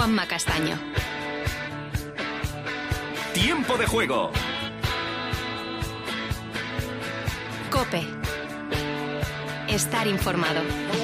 Juanma Castaño. Tiempo de juego. COPE. Estar informado.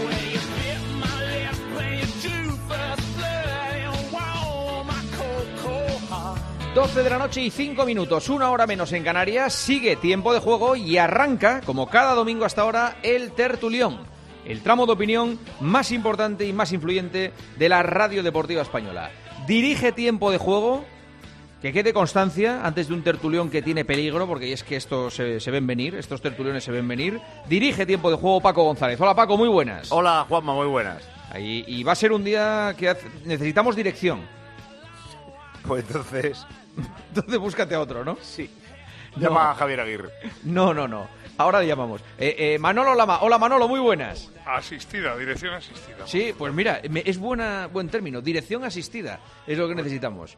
12 de la noche y 5 minutos, 1 hora menos en Canarias. Sigue Tiempo de Juego y arranca, como cada domingo hasta ahora, el Tertulión, el tramo de opinión más importante y más influyente de la radio deportiva española. Dirige Tiempo de Juego, que quede constancia antes de un tertulión que tiene peligro, porque es que estos se ven venir, estos tertuliones se ven venir. Dirige Tiempo de Juego Paco González. Hola Paco, muy buenas. Hola Juanma, muy buenas. Y va a ser un día que necesitamos dirección. Pues entonces búscate a otro, ¿no? Sí. No. Llama a Javier Aguirre. No. Ahora le llamamos. Manolo Lama. Hola Manolo, muy buenas. Asistida, dirección asistida. Sí, pues mira, es buen término. Dirección asistida es lo que necesitamos.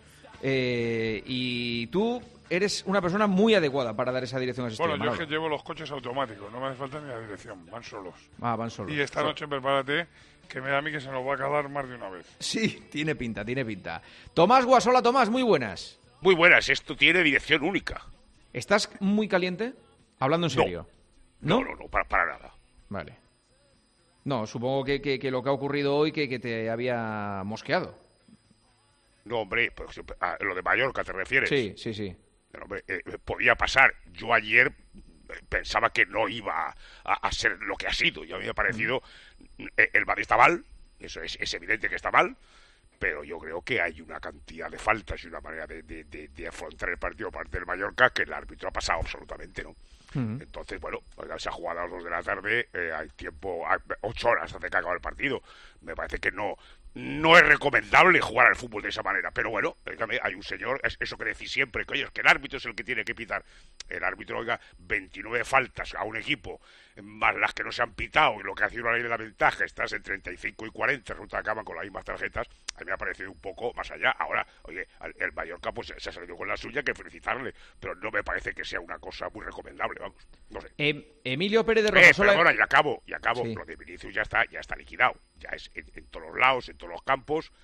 Y tú eres una persona muy adecuada para dar esa dirección asistida. Bueno, yo Manolo. es que llevo los coches automáticos, no me hace falta ni la dirección, van solos. Ah, van solos. Y esta noche prepárate, que me da a mí que se nos va a acabar más de una vez. Sí, tiene pinta. Tomás Guasola, Tomás, muy buenas. Muy buenas, esto tiene dirección única. ¿Estás muy caliente? Hablando en serio. No, para nada. Vale. No, supongo que lo que ha ocurrido hoy que te había mosqueado. No, hombre, pues, a lo de Mallorca te refieres. Sí. Pero, hombre, podía pasar. Yo ayer pensaba que no iba a ser lo que ha sido. Y a mí me ha parecido... El Madrid está mal, eso es evidente que está mal, pero yo creo que hay una cantidad de faltas y una manera de afrontar el partido por parte del Mallorca que el árbitro ha pasado absolutamente, ¿no? Entonces, bueno, se ha jugado a las 2 de la tarde, hay tiempo, 8 horas hace que acaba el partido. Me parece que no es recomendable jugar al fútbol de esa manera, pero bueno, hay un señor, eso que decís siempre, que oye, es que el árbitro es el que tiene que pitar. El árbitro, oiga, 29 faltas a un equipo, más las que no se han pitado, y lo que ha sido la ley de la ventaja, estás en 35 y 40, resulta que acaban con las mismas tarjetas. A mí me ha parecido un poco más allá. Ahora, oye, el Mallorca pues se ha salido con la suya, que felicitarle, pero no me parece que sea una cosa muy recomendable, vamos, no sé. Emilio Pérez de Rosasola... Pero bueno, y acabo, Sí. lo de Vinicius ya está liquidado, ya es en todos los lados, en todos los campos,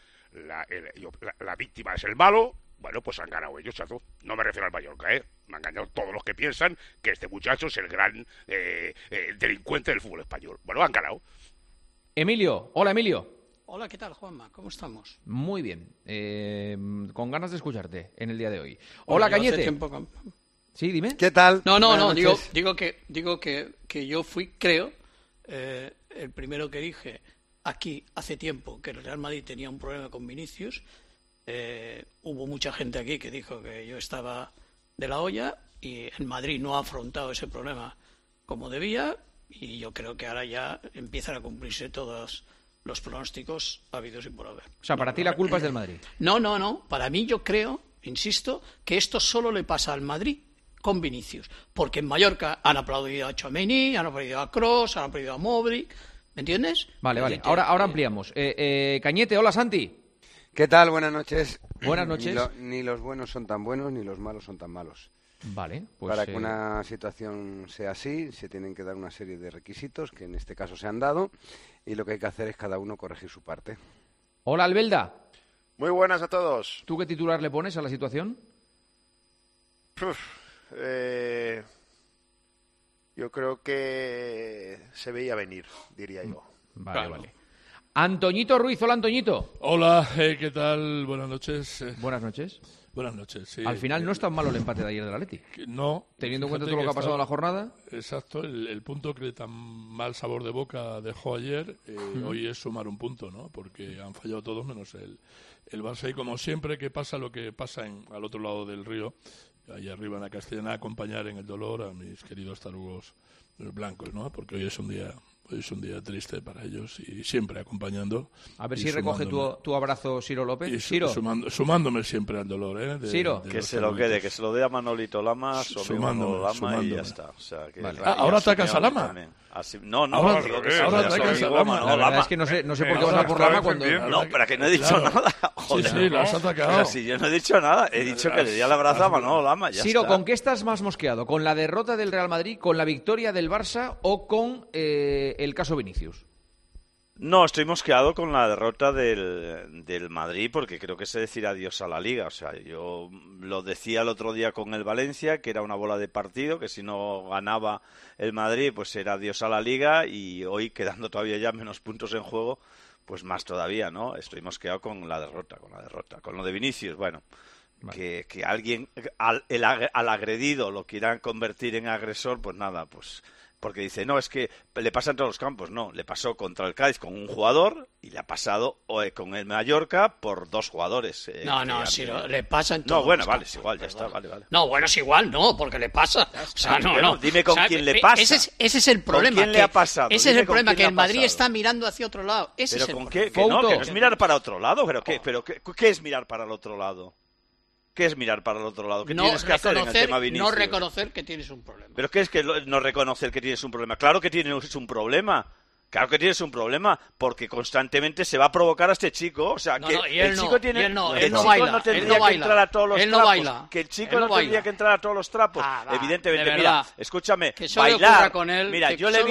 la víctima es el malo. Bueno, pues han ganado ellos, chazo. No me refiero al Mallorca, me han ganado todos los que piensan que este muchacho es el gran delincuente del fútbol español. Bueno, han ganado. Emilio, hola Emilio. Hola, ¿qué tal, Juanma? ¿Cómo estamos? Muy bien, con ganas de escucharte en el día de hoy. Hola, Cañete. Sí, dime. ¿Qué tal? No, digo que yo fui, creo, el primero que dije aquí hace tiempo que el Real Madrid tenía un problema con Vinicius. Hubo mucha gente aquí que dijo que yo estaba de la olla y el Madrid no ha afrontado ese problema como debía, y yo creo que ahora ya empiezan a cumplirse todos los pronósticos habidos y por haber. O sea, para ti la culpa es del Madrid. No. Para mí yo creo, insisto, que esto solo le pasa al Madrid con Vinicius. Porque en Mallorca han aplaudido a Tchouaméni, han aplaudido a Kroos, han aplaudido a Modric. ¿Me entiendes? Vale. Ahora ampliamos. Cañete, hola Santi. ¿Qué tal? Buenas noches. Buenas noches. Ni los buenos son tan buenos, ni los malos son tan malos. Vale, pues... Para que una situación sea así, se tienen que dar una serie de requisitos, que en este caso se han dado, y lo que hay que hacer es cada uno corregir su parte. Hola, Albelda. Muy buenas a todos. ¿Tú qué titular le pones a la situación? Yo creo que se veía venir, diría yo. Vale. Antoñito Ruiz, hola Antoñito. Hola, ¿qué tal? Buenas noches. Buenas noches. Buenas noches, sí. Al final no es tan malo el empate de ayer del Atleti. No. Teniendo en cuenta todo lo que ha pasado en la jornada. Exacto, el punto que tan mal sabor de boca dejó ayer, hoy es sumar un punto, ¿no? Porque han fallado todos menos el Barça, y como siempre que pasa lo que pasa al otro lado del río, allá arriba en la Castellana, acompañar en el dolor a mis queridos tarugos blancos, ¿no? Porque hoy es un día triste para ellos, y siempre acompañando. A ver si recoge tu abrazo Ciro López. Y Ciro. sumándome siempre al dolor. Ciro. Que se lo quede, que se lo dé a Manolito Lama, sumándome. Y ya está. O sea, que vale. ¿Ahora atacas a Lama? Así, no, ahora digo que ahora atacas a Lama. La verdad es que no sé por qué vas a por Lama cuando... No, pero que no he dicho nada. Joder, sí, lo has atacado. O sea, si yo no he dicho nada, he dicho que le di el abrazo a Manolo Lama, ya Ciro, está. ¿con qué estás más mosqueado? ¿Con la derrota del Real Madrid, con la victoria del Barça o con el caso Vinicius? No, estoy mosqueado con la derrota del Madrid porque creo que es decir adiós a la Liga. O sea, yo lo decía el otro día con el Valencia, que era una bola de partido, que si no ganaba el Madrid, pues era adiós a la Liga, y hoy, quedando todavía ya menos puntos en juego, pues más todavía, ¿no? Estoy mosqueado con la derrota. Con lo de Vinicius, bueno, vale. que alguien, al agredido, lo quieran convertir en agresor, pues nada, pues... Porque dice, no, es que le pasa en todos los campos. No, le pasó contra el Cádiz con un jugador y le ha pasado con el Mallorca por 2 jugadores. Le pasa en todos No, bueno, los vale, campos. es igual, ya está, vale. No, bueno, es igual, no, porque le pasa. O sea, no. Dime con quién le pasa. Ese es el problema. ¿Con quién le ha pasado? Ese es el problema, que el Madrid está mirando hacia otro lado. Ese ¿Pero es el con problema. qué? Que no es mirar para otro lado. ¿Qué es mirar para el otro lado? ¿Qué es mirar para el otro lado? ¿Qué tienes que hacer en el tema Vinicius? No reconocer que tienes un problema. ¿Pero qué es que no reconocer que tienes un problema? Claro que tienes un problema. Claro que tienes un problema, porque constantemente se va a provocar a este chico. O sea, el chico no tendría que entrar a todos los trapos. Que el chico no tendría que entrar a todos los trapos. Evidentemente, mira, escúchame, bailar. Mira, yo le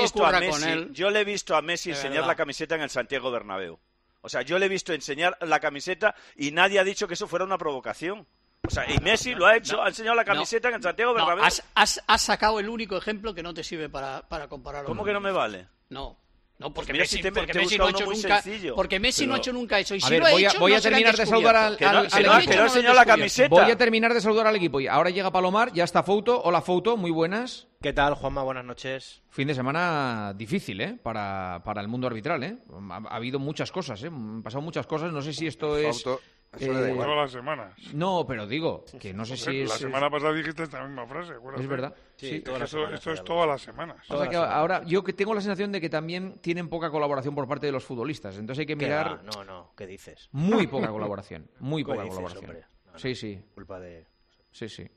he visto a Messi enseñar la camiseta en el Santiago Bernabéu. O sea, yo le he visto enseñar la camiseta y nadie ha dicho que eso fuera una provocación. O sea, y Messi lo ha hecho, ha enseñado la camiseta en el Santiago Bernabéu. Has sacado el único ejemplo que no te sirve para compararlo. ¿Cómo que no me vale? No, porque mira, Messi, si porque te Messi no ha hecho nunca, porque Messi no ha hecho nunca eso. Y si ver, lo ha hecho, voy a no se terminar le ha de saludar al equipo. Que no enseñó la camiseta. Voy a terminar de saludar al equipo. Y ahora llega Palomar, ya está Fouto. Hola, Fouto, muy buenas. ¿Qué tal, Juanma? Buenas noches. Fin de semana difícil, para el mundo arbitral, Ha habido muchas cosas, Han pasado muchas cosas. No sé si esto es... Todas las semanas. No, pero digo, que no sé si es... La semana pasada dijiste esta misma frase, acuérdate. Es verdad. Sí, esto es todas las semanas. O sea que ahora yo que tengo la sensación de que también tienen poca colaboración por parte de los futbolistas. Entonces hay que mirar... No, ¿qué dices? Muy poca colaboración. Muy poca colaboración. Hombre? Sí. Culpa de... Sí.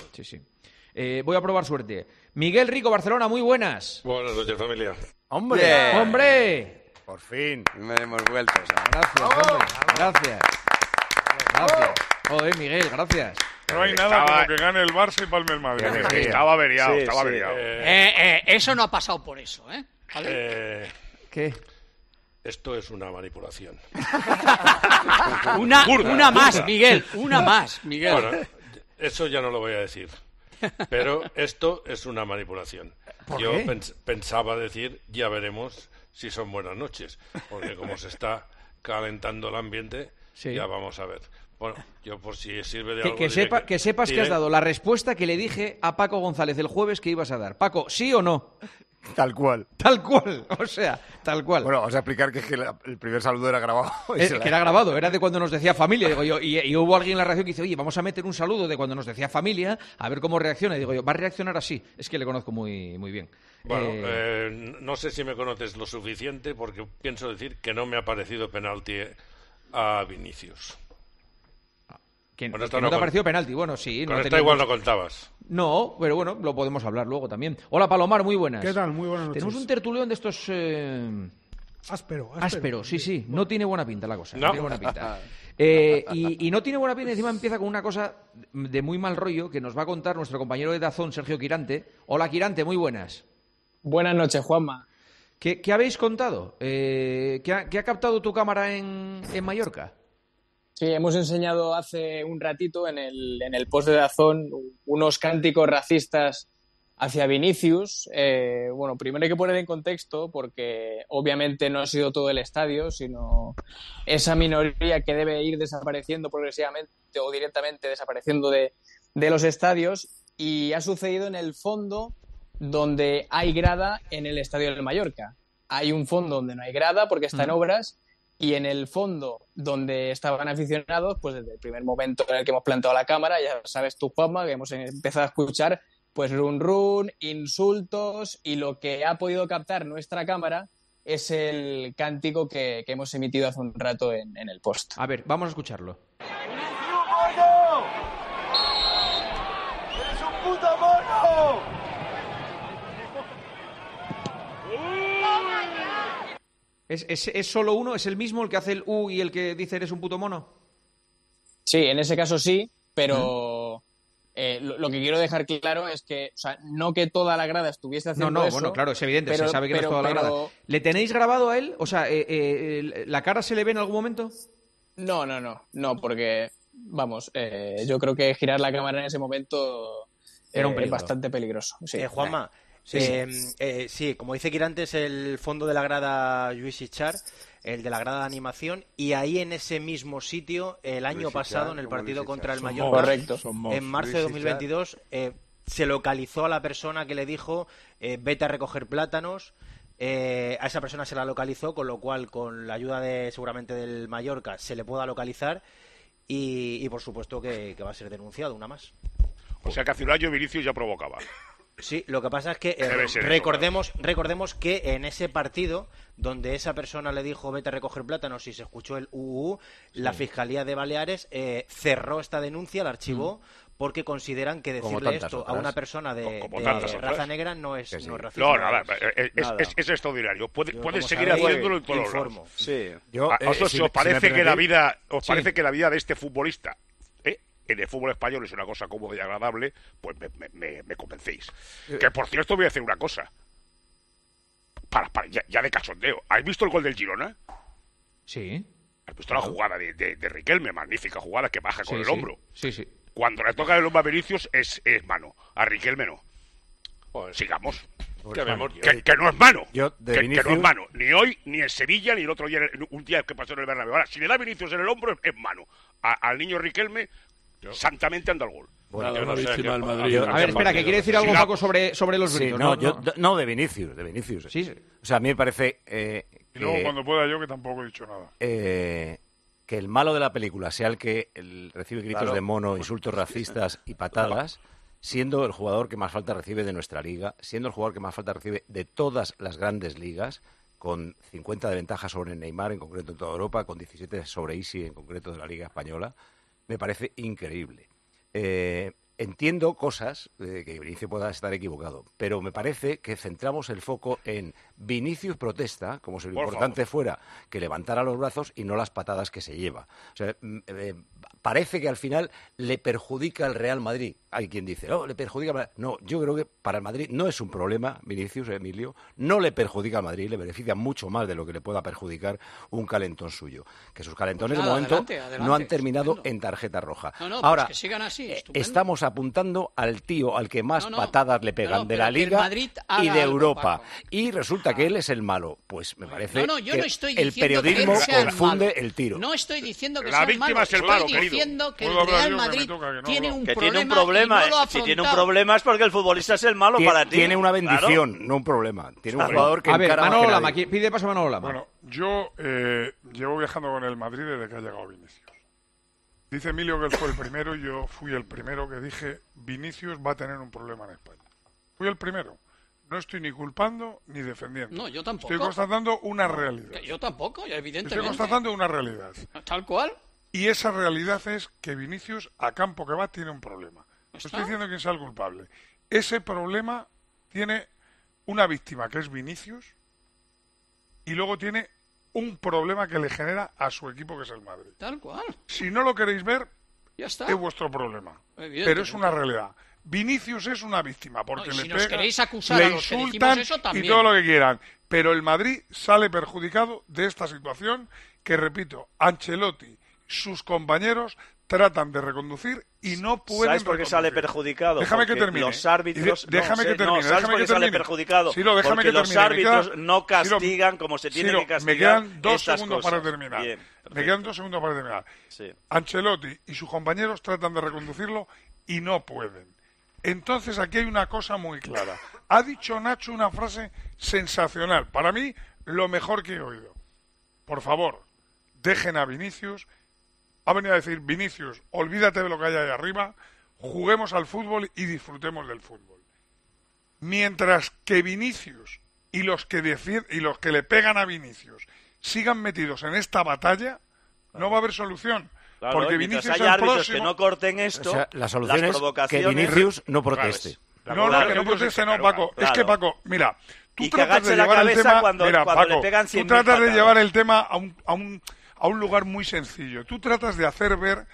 Voy a probar suerte. Miguel Rico, Barcelona, muy buenas. Buenas noches, familia. ¡Hombre! Por fin. Hemos vuelto. Gracias, hombre. Gracias. Joder, Miguel, gracias. No hay nada como que gane el Barça y palme el Madrid. Estaba averiado. Eso no ha pasado por eso, ¿Vale? ¿Qué? Esto es una manipulación. Una más, Miguel. Bueno, eso ya no lo voy a decir. Pero esto es una manipulación. Yo pensaba decir, ya veremos si son buenas noches. Porque como se está calentando el ambiente, ya vamos a ver. Bueno, yo por si sirve de algo... Que sepas que has dado la respuesta que le dije a Paco González el jueves que ibas a dar. Paco, ¿sí o no? Tal cual. O sea, tal cual. Bueno, vamos a explicar que es que el primer saludo era grabado. Que era grabado, era de cuando nos decía familia, digo yo, y hubo alguien en la reacción que dice, oye, vamos a meter un saludo de cuando nos decía familia, a ver cómo reacciona. Y digo yo, va a reaccionar así. Es que le conozco muy, muy bien. Bueno, no sé si me conoces lo suficiente, porque pienso decir que no me ha parecido penalti a Vinicius. Que no te ha parecido penalti. Bueno, sí. Con esta igual no contabas. No, pero bueno, lo podemos hablar luego también. Hola, Palomar, muy buenas. ¿Qué tal? Muy buenas noches. Tenemos un tertulión de estos... Áspero, sí. No tiene buena pinta la cosa. No tiene buena pinta. Y no tiene buena pinta, encima empieza con una cosa de muy mal rollo que nos va a contar nuestro compañero de Dazón, Sergio Quirante. Hola, Quirante, muy buenas. Buenas noches, Juanma. ¿Qué habéis contado? ¿Qué ha captado tu cámara en Mallorca? Sí, hemos enseñado hace un ratito en el post de Dazón unos cánticos racistas hacia Vinicius. Bueno, primero hay que poner en contexto porque obviamente no ha sido todo el estadio, sino esa minoría que debe ir desapareciendo progresivamente o directamente desapareciendo de los estadios, y ha sucedido en el fondo donde hay grada en el estadio del Mallorca. Hay un fondo donde no hay grada porque está en obras, y en el fondo donde estaban aficionados, pues desde el primer momento en el que hemos plantado la cámara, ya sabes tú, Juanma, que hemos empezado a escuchar pues run, insultos, y lo que ha podido captar nuestra cámara es el cántico que hemos emitido hace un rato en el post. A ver, vamos a escucharlo. ¡Eres un puto mono! ¿Es solo uno? ¿Es el mismo el que hace el y el que dice eres un puto mono? Sí, en ese caso sí, pero Lo que quiero dejar claro es que, o sea, no que toda la grada estuviese haciendo eso. Bueno, claro, es evidente, pero, se sabe que no es toda la grada. ¿Le tenéis grabado a él? O sea, ¿la cara se le ve en algún momento? No, porque, vamos, yo creo que girar la cámara en ese momento era un peligro. Bastante peligroso. Sí. Juanma, sí, como dice Kira antes, el fondo de la grada Lluís Ichar, el de la grada de animación, y ahí en ese mismo sitio, el año pasado, en el partido contra el Mallorca, en marzo de 2022, se localizó a la persona que le dijo vete a recoger plátanos. A esa persona se la localizó, con lo cual, con la ayuda seguramente del Mallorca, se le pueda localizar y por supuesto que va a ser denunciado, una más. O sea que hace un año Vinicius ya provocaba. Sí, lo que pasa es que recordemos que en ese partido donde esa persona le dijo vete a recoger plátanos y se escuchó el la Fiscalía de Baleares cerró esta denuncia, la archivó, porque consideran que decirle esto a una persona de raza negra no es racismo. No, nada, es extraordinario. Puedes seguir haciéndolo en todos los lados. Sí. ¿Os parece que la vida de este futbolista en el fútbol español es una cosa cómoda y agradable? Pues me convencéis. Que por cierto voy a hacer una cosa. Ya de cachondeo. ¿Has visto el gol del Girona? Sí. ¿Has visto la jugada de Riquelme? Magnífica jugada que baja con el hombro. Sí. Cuando le toca el hombro a Vinicius es mano. A Riquelme no. Sigamos. Que no es mano. Que no es mano. Ni hoy, ni en Sevilla, ni el otro día, un día que pasó en el Bernabéu. Ahora, si le da Vinicius en el hombro, es mano. Al niño Riquelme, santamente anda al gol. Bueno, una víctima del Madrid. A ver, espera, que quiere decir algo, Paco, sobre los gritos. No, de Vinicius. Sí. O sea, a mí me parece... y luego cuando pueda yo, que tampoco he dicho nada. Que el malo de la película sea el que recibe gritos de mono, insultos racistas y patadas, siendo el jugador que más falta recibe de nuestra liga, siendo el jugador que más falta recibe de todas las grandes ligas, con 50 de ventaja sobre Neymar, en concreto en toda Europa, con 17 sobre Isi, en concreto de la Liga Española, me parece increíble. Entiendo cosas que Vinicius pueda estar equivocado, pero me parece que centramos el foco en Vinicius protesta, como si lo importante fuera que levantara los brazos y no las patadas que se lleva. O sea, parece que al final le perjudica al Real Madrid. Hay quien dice, le perjudica. No, yo creo que para el Madrid no es un problema, Vinicius, Emilio, no le perjudica al Madrid, le beneficia mucho más de lo que le pueda perjudicar un calentón suyo. Que sus calentones de momento no han terminado en tarjeta roja. Ahora, pues que sigan así, estamos apuntando al tío al que más patadas le pegan de la Liga y de Europa. Y resulta que él es el malo. Pues me parece que el periodismo confunde el tiro. No estoy diciendo que la sea víctima es el malo, estoy diciendo que el Real Madrid tiene un problema. Si tiene un problema es porque el futbolista es el malo para ti. Tiene una bendición, no un problema. Tiene un jugador que encara más. Manolo Lama, pide paso a Manolo Lama. Bueno, yo llevo viajando con el Madrid desde que ha llegado Vinicius. Dice Emilio que él fue el primero y yo fui el primero que dije Vinicius va a tener un problema en España. Fui el primero. No estoy ni culpando ni defendiendo. No, yo tampoco. Estoy constatando una realidad. Yo tampoco, evidentemente. Estoy constatando una realidad. Tal cual. Y esa realidad es que Vinicius, a campo que va, tiene un problema. No estoy diciendo quién sea el culpable. Ese problema tiene una víctima, que es Vinicius, y luego tiene un problema que le genera a su equipo, que es el Madrid. Tal cual. Si no lo queréis ver, ya está. Es vuestro problema. Pero es una realidad. Vinicius es una víctima, porque si le nos pegan, queréis acusar le a los insultan que eso, también. Y todo lo que quieran. Pero el Madrid sale perjudicado de esta situación que, repito, Ancelotti, sus compañeros tratan de reconducir y no pueden. ¿Sabes por qué sale perjudicado? Déjame que termine. Los árbitros. Déjame que termine. ¿Sabes por qué sale perjudicado? Sí, déjame porque que los termine. árbitros no castigan como se tiene que castigar. Me quedan 2 segundos cosas. para terminar. Bien, me quedan 2 segundos para terminar. Sí. Ancelotti y sus compañeros tratan de reconducirlo y no pueden. Entonces aquí hay una cosa muy clara. Ha dicho Nacho una frase sensacional. Para mí, lo mejor que he oído. Por favor, dejen a Vinicius. Ha venido a decir, Vinicius, olvídate de lo que hay ahí arriba, juguemos al fútbol y disfrutemos del fútbol. Mientras que Vinicius y los que le pegan a Vinicius sigan metidos en esta batalla, no va a haber solución. Claro, porque Vinicius es hay el árbitros próximo... que no corten esto. O sea, la solución es que Vinicius no proteste. No, que no proteste, no, Paco. Claro. Es que, Paco, mira, tú tratas de llevar el tema... cuando Paco, le pegan 100.000 tú tratas de patadas. llevar el tema a un lugar muy sencillo. Tú tratas de hacer ver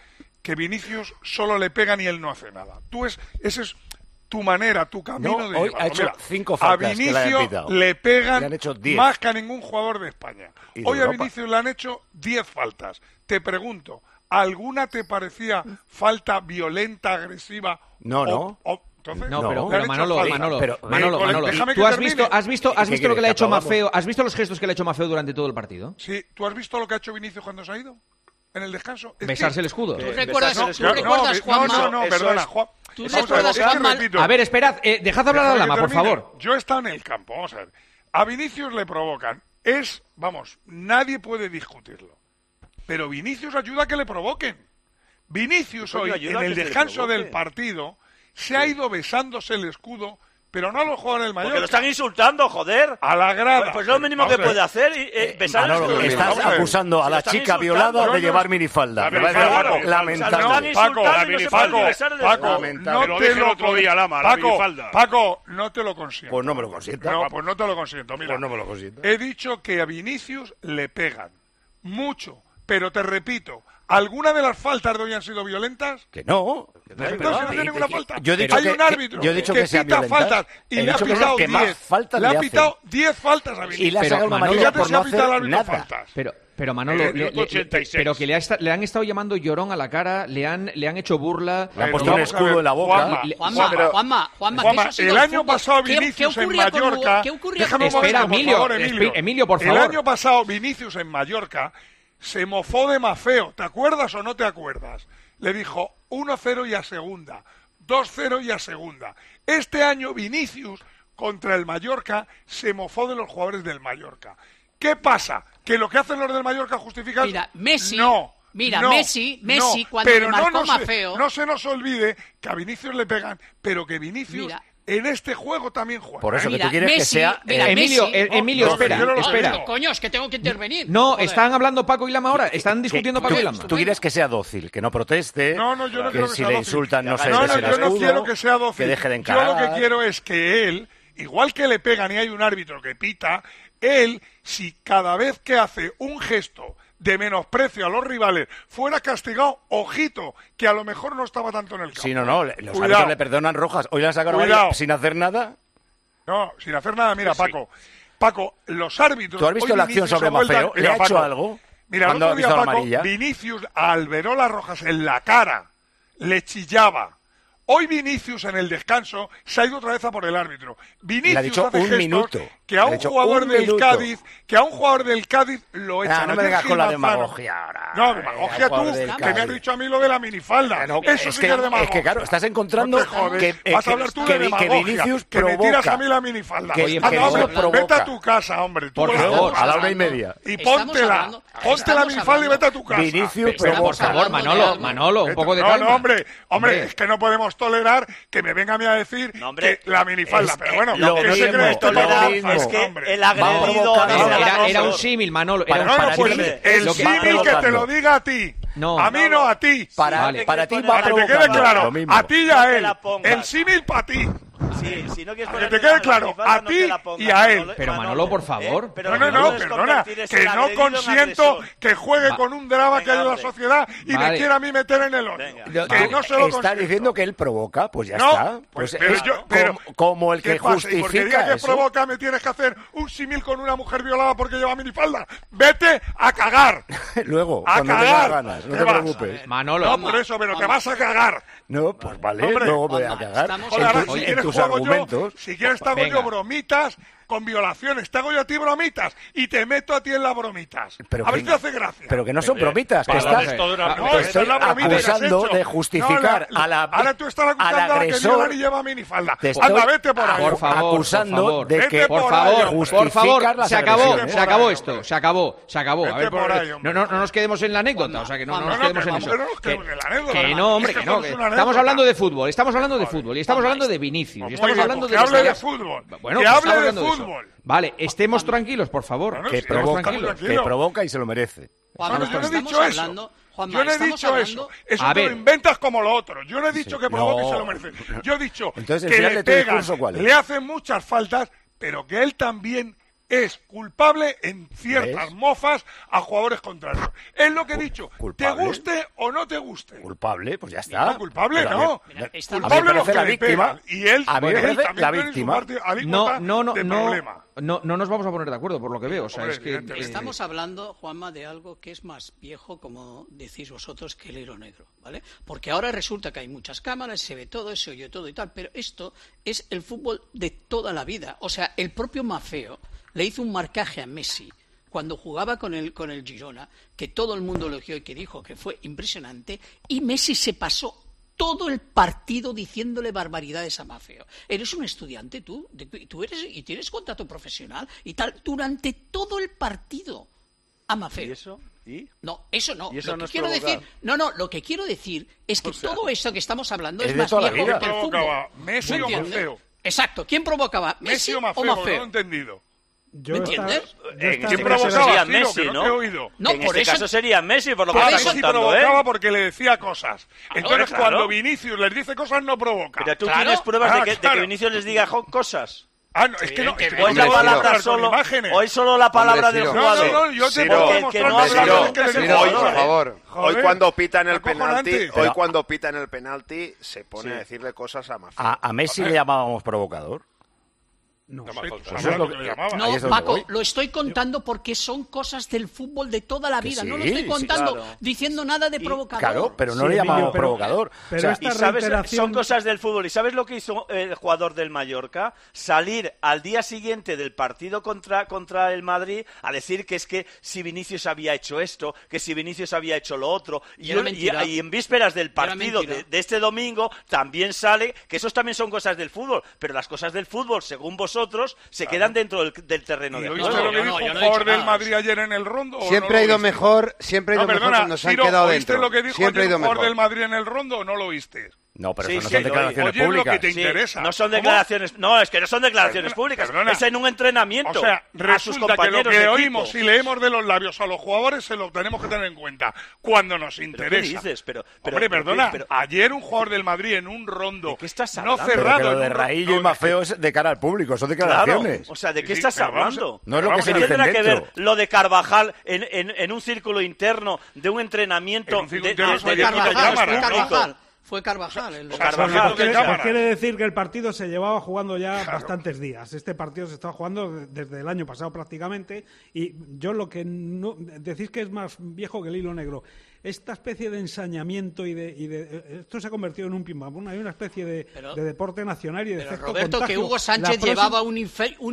que Vinicius solo le pegan y él no hace nada. Ese es tu manera, tu camino de hoy llevarlo. ha hecho Mira, 5 faltas a que le han Vinicius pitado. le pegan Le han hecho 10. más que a ningún jugador de España. Y de Hoy a Europa. Vinicius le han hecho 10 faltas. Te pregunto, ¿alguna te parecía falta violenta, agresiva? No. Entonces, No, pero le han hecho Manolo, falta. Manolo, déjame ¿tú que has termine. visto lo que le ha hecho Mafeo? ¿Has visto los gestos que le ha hecho Mafeo durante todo el partido? Sí, ¿tú has visto lo que ha hecho Vinicius cuando se ha ido? En el descanso. Besarse el escudo. ¿Tú recuerdas, Juanma? No, perdona, Juan. ¿Tú recuerdas, Juanma? A ver, esperad, dejad hablar a Lama, por favor. Yo he estado en el campo, vamos a ver. A Vinicius le provocan. Nadie puede discutirlo. Pero Vinicius ayuda a que le provoquen. Vinicius hoy, en el descanso del partido, se ha ido besándose el escudo, pero no a los jugadores del Mallorca. Porque lo están insultando, joder. A la grada. Pues lo mínimo que puede hacer, besar el escudo. Estás acusando a la chica violada de llevar minifalda. Lamentable. Paco, no te lo consiento. Pues no me lo consiento. No, pues no te lo consiento. Mira, Pues no me lo consiento. he dicho que a Vinicius le pegan mucho, pero te repito, ¿alguna de las faltas de hoy han sido violentas? Que no. Entonces no tiene ninguna falta. Yo he dicho Hay un árbitro que pita faltas y le ha pitado 10. Le ha pitado 10 faltas a Vinicius. Y le ha sacado una amarilla por no hacer nada. Pero Manolo, pero que le han estado llamando llorón a la cara, le han hecho burla. Le han puesto un escudo en la boca. Juanma, el año pasado Vinicius en Mallorca... Espera, Emilio, por favor. El año pasado Vinicius en Mallorca se mofó de Mafeo. ¿Te acuerdas o no te acuerdas? Le dijo 1-0 y a segunda, 2-0 y a segunda. Este año Vinicius contra el Mallorca se mofó de los jugadores del Mallorca. ¿Qué pasa? ¿Que lo que hacen los del Mallorca justifica? Mira, Messi... No. Messi, cuando le marcó Mafeo... No se nos olvide que a Vinicius le pegan, pero que Vinicius en este juego también juega. Por eso que tú quieres que sea... Emilio, espera. Coño, es que tengo que intervenir. No, están hablando Paco y Lama ahora. Están discutiendo Paco y Lama. Tú quieres que sea dócil, que no proteste, No, yo no quiero que si sea le dócil. insultan no se No, bese el yo no escudo, quiero que sea dócil. que deje de encarar. Yo lo que quiero es que él, igual que le pegan y hay un árbitro que pita, él, si cada vez que hace un gesto de menosprecio a los rivales fuera castigado, ojito, que a lo mejor no estaba tanto en el campo. Sí, no, los árbitros le perdonan rojas. Hoy la sacaron sin hacer nada. No, sin hacer nada, mira, Paco, los árbitros... ¿Tú has visto la acción sobre Mafeo? ¿Le ha hecho algo? Mira, el otro día, Paco, Vinicius a Alberola Rojas en la cara le chillaba. Hoy Vinicius en el descanso se ha ido otra vez a por el árbitro. Vinicius le ha dicho hace un gestos minuto. que a un jugador del Cádiz lo echan. No me vengas con la demagogia ahora. No, demagogia tú, que me has dicho a mí lo de la minifalda. Eso sí que es demagogia. Es que claro, estás encontrando vas a hablar tú de demagogia, Vinicius que me tiras a mí la minifalda. Vete a tu casa, hombre. Por favor, a la 1:30. Y ponte la minifalda y vete a tu casa. Vinicius provoca. Por favor, Manolo, un poco de calma. No, hombre, es que no podemos tolerar que me venga a mí a decir que la minifalda, pero bueno, lo que se cree es que el agredido era un símil, Manolo. El símil que te lo diga a ti. A mí no, a ti. Para ti va a que te quede claro, a ti y a él. El símil para ti. Si no quieres que te quede claro, a ti y a él. Pero Manolo, por favor. No, perdona, que no consiento que juegue con un drama que hay en la sociedad y me quiera a mí meter en el hoyo. Que no se lo está diciendo que él provoca, pues ya está. Pues como el que justifica. Porque diga que provoca, me tienes que hacer un símil con una mujer violada porque lleva minifalda. Vete a cagar. Luego, a cuando cagar. tengas ganas, no te preocupes. Manolo. No, por eso, pero te vas a cagar. No, pues vale, luego voy a cagar. En tus argumentos. Si quieres te hago yo bromitas con violaciones, te hago yo a ti bromitas y te meto a ti en las bromitas. A ver si te hace gracia. Pero que no son bromitas, que estás acusando de justificar ahora tú estás acusando a la que violan y lleva minifalda. Anda, vete por ahí. Por favor, acusando de que por favor, se acabó esto, se acabó. A ver, no nos quedemos en la anécdota, o sea, que no nos quedemos en eso. Que no, hombre, que no. Estamos hablando de fútbol, y estamos hablando de Vinicius, y estamos hablando de... Que hable de fútbol. Bueno, que hable de fútbol. Vale, estemos tranquilos, por favor. Que provoca y se lo merece. Juanma, yo no he dicho eso. Yo no he dicho eso. Eso te lo inventas como lo otro. Yo no he dicho que provoque y se lo merece. Yo he dicho que le pegan, le hacen muchas faltas, pero que él también es culpable en ciertas mofas a jugadores contrarios. Es lo que he dicho. ¿Culpable? ¿Te guste o no te guste? Culpable, pues ya está. No, culpable pero no. Culpable los que le pegan. Y él, a mí me parece también la tiene víctima. su parte alícuota de problema. No nos vamos a poner de acuerdo por lo que veo. O sea, es que estamos hablando, Juanma, de algo que es más viejo, como decís vosotros, que el hilo negro, ¿vale? Porque ahora resulta que hay muchas cámaras, se ve todo, se oye todo y tal, pero esto es el fútbol de toda la vida. O sea, el propio Maffeo le hizo un marcaje a Messi cuando jugaba con el Girona, que todo el mundo elogió y que dijo que fue impresionante, y Messi se pasó todo el partido diciéndole barbaridades a Maffeo. Eres un estudiante tú eres y tienes contrato profesional y tal durante todo el partido a Maffeo. ¿Y eso? ¿Y? No, eso no. ¿Y eso lo que quiero decir es que todo esto que estamos hablando es más toda viejo la vida. que el fútbol. ¿Messi o Maffeo? Exacto. ¿Quién provocaba? ¿Messi o Maffeo? No lo he entendido. ¿Me entiendes? ¿Quién provocaba? Sería Messi, ¿no? Te he oído. No, en por este eso... caso sería Messi, por lo que está Messi contando, provocaba porque le decía cosas. Entonces, claro. cuando Vinicius les dice cosas, no provoca. Pero tú tienes pruebas de que Vinicius les diga cosas. No, es que no. O es la palabra solo, o es solo la palabra del jugador. No, yo te puedo mostrar por favor. Hoy cuando pitan el penalti, se pone a decirle cosas a Maffeo. A Messi le llamábamos provocador. No, Paco, lo estoy contando porque son cosas del fútbol de toda la vida. No lo estoy contando diciendo nada de provocador. Claro, pero no le llamamos provocador. Y sabes, son cosas del fútbol. ¿Y sabes lo que hizo el jugador del Mallorca? Salir al día siguiente del partido contra el Madrid a decir que es que si Vinicius había hecho esto, que si Vinicius había hecho lo otro. Y en vísperas del partido de este domingo también sale que esos también son cosas del fútbol. Pero las cosas del fútbol, según vosotros, se quedan dentro del terreno de juego. ¿Oíste lo que dijo un jugador del Madrid ayer en el Rondo? Siempre ha ido mejor, cuando se han quedado dentro. ¿Oíste lo que dijo ayer un jugador del Madrid en el Rondo o no lo oíste? No, pero eso no son declaraciones públicas. Lo que te interesa. No son declaraciones. No, es que no son declaraciones públicas. Es en un entrenamiento. O sea, a sus resulta que lo compañeros que oímos y leemos de los labios a los jugadores se lo tenemos que tener en cuenta cuando nos interesa. ¿Pero qué dices? Hombre, perdona. Ayer un jugador del Madrid en un Rondo ¿de qué estás no hablando? cerrado. Pero lo de Raillo y Maffeo es de cara al público, son declaraciones. Claro. O sea, ¿de qué estás hablando? No es lo que se dice tendrá dentro. que ver lo de Carvajal en un círculo interno de un entrenamiento de Carvajal. Fue Carvajal. Quiere decir que el partido se llevaba jugando ya bastantes días. Este partido se estaba jugando desde el año pasado prácticamente. Y yo lo que no decís que es más viejo que el hilo negro. Esta especie de ensañamiento esto se ha convertido en un pim pam pum. Hay una especie de deporte nacional y de efecto Roberto, contagio. que Hugo Sánchez llevaba un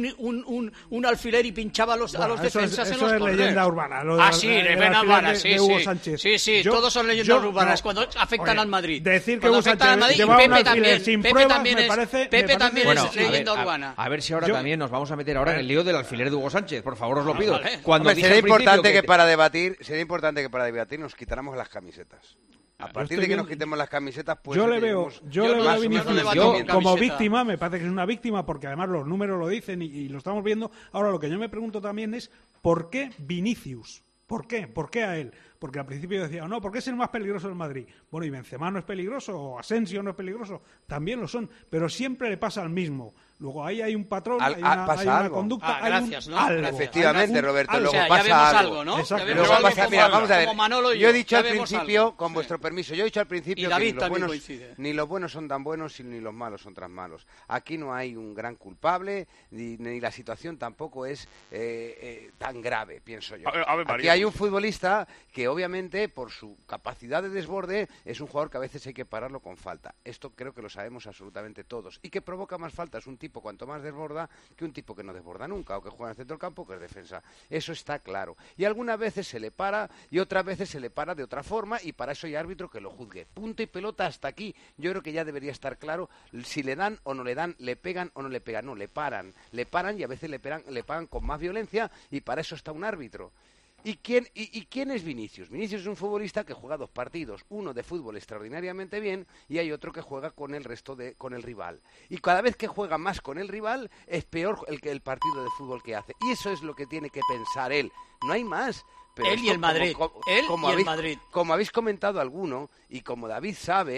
alfiler y pinchaba a los defensas en los corners. Es leyenda urbana. Leyenda urbana, sí. Todos son leyendas urbanas cuando afectan al Madrid. Decir que Hugo Sánchez llevaba un alfiler sin pruebas me parece... Pepe también es leyenda urbana. A ver si ahora también nos vamos a meter ahora en el lío del alfiler de Hugo Sánchez. Por favor, os lo pido. Sería importante que para debatir nos quitáramos las camisetas. A partir de que nos quitemos las camisetas, pues yo le veo a Vinicius como víctima. Me parece que es una víctima porque además los números lo dicen y lo estamos viendo. Ahora lo que yo me pregunto también es ¿por qué Vinicius? ¿Por qué? ¿Por qué a él? Porque al principio decía, no, ¿por qué es el más peligroso del Madrid? Bueno, y Benzema no es peligroso, o Asensio no es peligroso, también lo son, pero siempre le pasa al mismo. Luego ahí hay un patrón, hay una conducta, gracias, hay ¿no? algo. Efectivamente, Roberto, luego pasa ya vemos algo, ¿no? Luego pasa, mira, vamos a ver, yo he dicho al principio, algo. con vuestro permiso, que David ni los buenos son tan buenos ni los malos son tan malos. Aquí no hay un gran culpable, ni la situación tampoco es tan grave, pienso yo. Aquí hay un futbolista que obviamente por su capacidad de desborde es un jugador que a veces hay que pararlo con falta. Esto creo que lo sabemos absolutamente todos. Y que provoca más faltas un tipo cuanto más desborda que un tipo que no desborda nunca o que juega en el centro del campo que es defensa. Eso está claro. Y algunas veces se le para y otras veces se le para de otra forma y para eso hay árbitro que lo juzgue. Punto y pelota hasta aquí. Yo creo que ya debería estar claro si le dan o no le dan, le pegan o no le pegan. No, le paran y a veces le pagan con más violencia y para eso está un árbitro. ¿Y quién es Vinicius? Vinicius es un futbolista que juega 2 partidos, uno de fútbol extraordinariamente bien y hay otro que juega con el rival. Y cada vez que juega más con el rival es peor el partido de fútbol que hace. Y eso es lo que tiene que pensar él. No hay más. Pero él y el Madrid. Como habéis comentado alguno y como David sabe,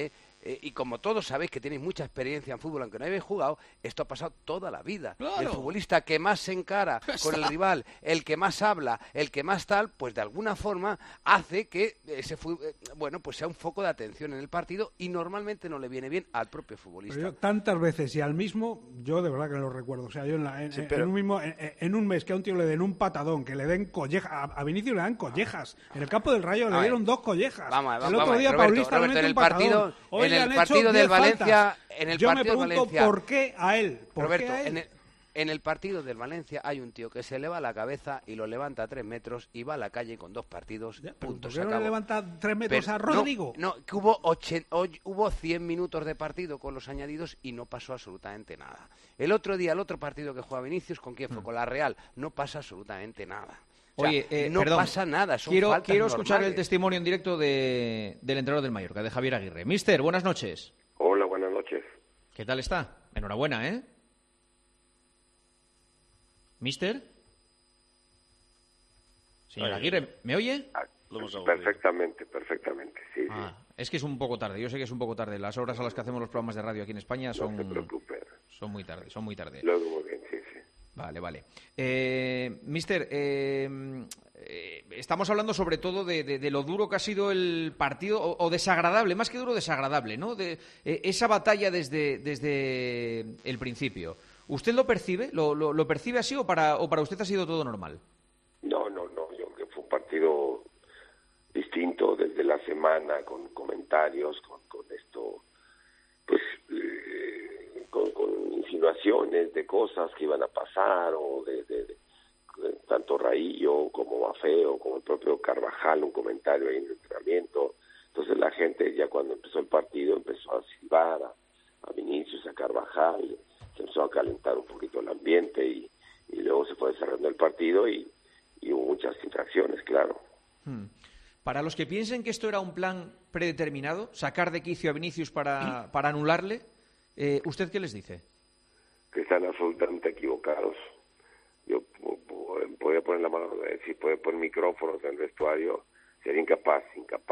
y como todos sabéis que tenéis mucha experiencia en fútbol, aunque no habéis jugado, esto ha pasado toda la vida. Claro. El futbolista que más se encara con el rival, el que más habla, el que más tal, pues de alguna forma hace que pues sea un foco de atención en el partido y normalmente no le viene bien al propio futbolista. Pero yo, tantas veces y al mismo, yo de verdad que lo recuerdo. O sea, yo en un mes que a un tío le den un patadón, que le den collejas, a Vinicius le dan collejas. En el campo del Rayo le dieron 2 collejas. El otro día Paulista le mete un patadón. En el partido del Valencia, yo me pregunto por qué a él. Roberto, en el partido del Valencia hay un tío que se eleva la cabeza y lo levanta a 3 metros y va a la calle con 2 partidos. Punto. ¿Por qué no le levanta 3 metros a Rodrigo? No, que hubo 100 minutos de partido con los añadidos y no pasó absolutamente nada. El otro día, el otro partido que juega Vinicius, ¿con quién fue? Con la Real. No pasa absolutamente nada. O sea, Oye, no perdón, pasa nada, quiero escuchar normales. el testimonio en directo del entrenador del Mallorca, de Javier Aguirre. Mister, buenas noches. Hola, buenas noches. ¿Qué tal está? Enhorabuena, ¿eh? Mister. Señor Aguirre, ¿me oye? Perfectamente, sí. Es que es un poco tarde, yo sé que es un poco tarde. Las horas a las que hacemos los programas de radio aquí en España son... No se preocupe. Son muy tarde. Luego muy bien, sí. Vale. Mister, estamos hablando sobre todo de lo duro que ha sido el partido, o desagradable, más que duro, desagradable, ¿no? De esa batalla desde el principio. ¿Usted lo percibe? ¿Lo percibe así o para usted ha sido todo normal? No, yo creo que fue un partido distinto desde la semana, con comentarios, con esto, pues... Con insinuaciones de cosas que iban a pasar, o de tanto Raillo como Mafeo, como el propio Carvajal, un comentario ahí en el entrenamiento. Entonces la gente ya cuando empezó el partido empezó a silbar a Vinicius, a Carvajal, se empezó a calentar un poquito el ambiente y luego se fue desarrollando el partido y hubo muchas infracciones, claro. Para los que piensen que esto era un plan predeterminado, sacar de quicio a Vinicius para anularle, ¿usted qué les dice? Que están absolutamente equivocados. Yo podría poner la mano, si puede poner micrófonos en el vestuario, sería incapaz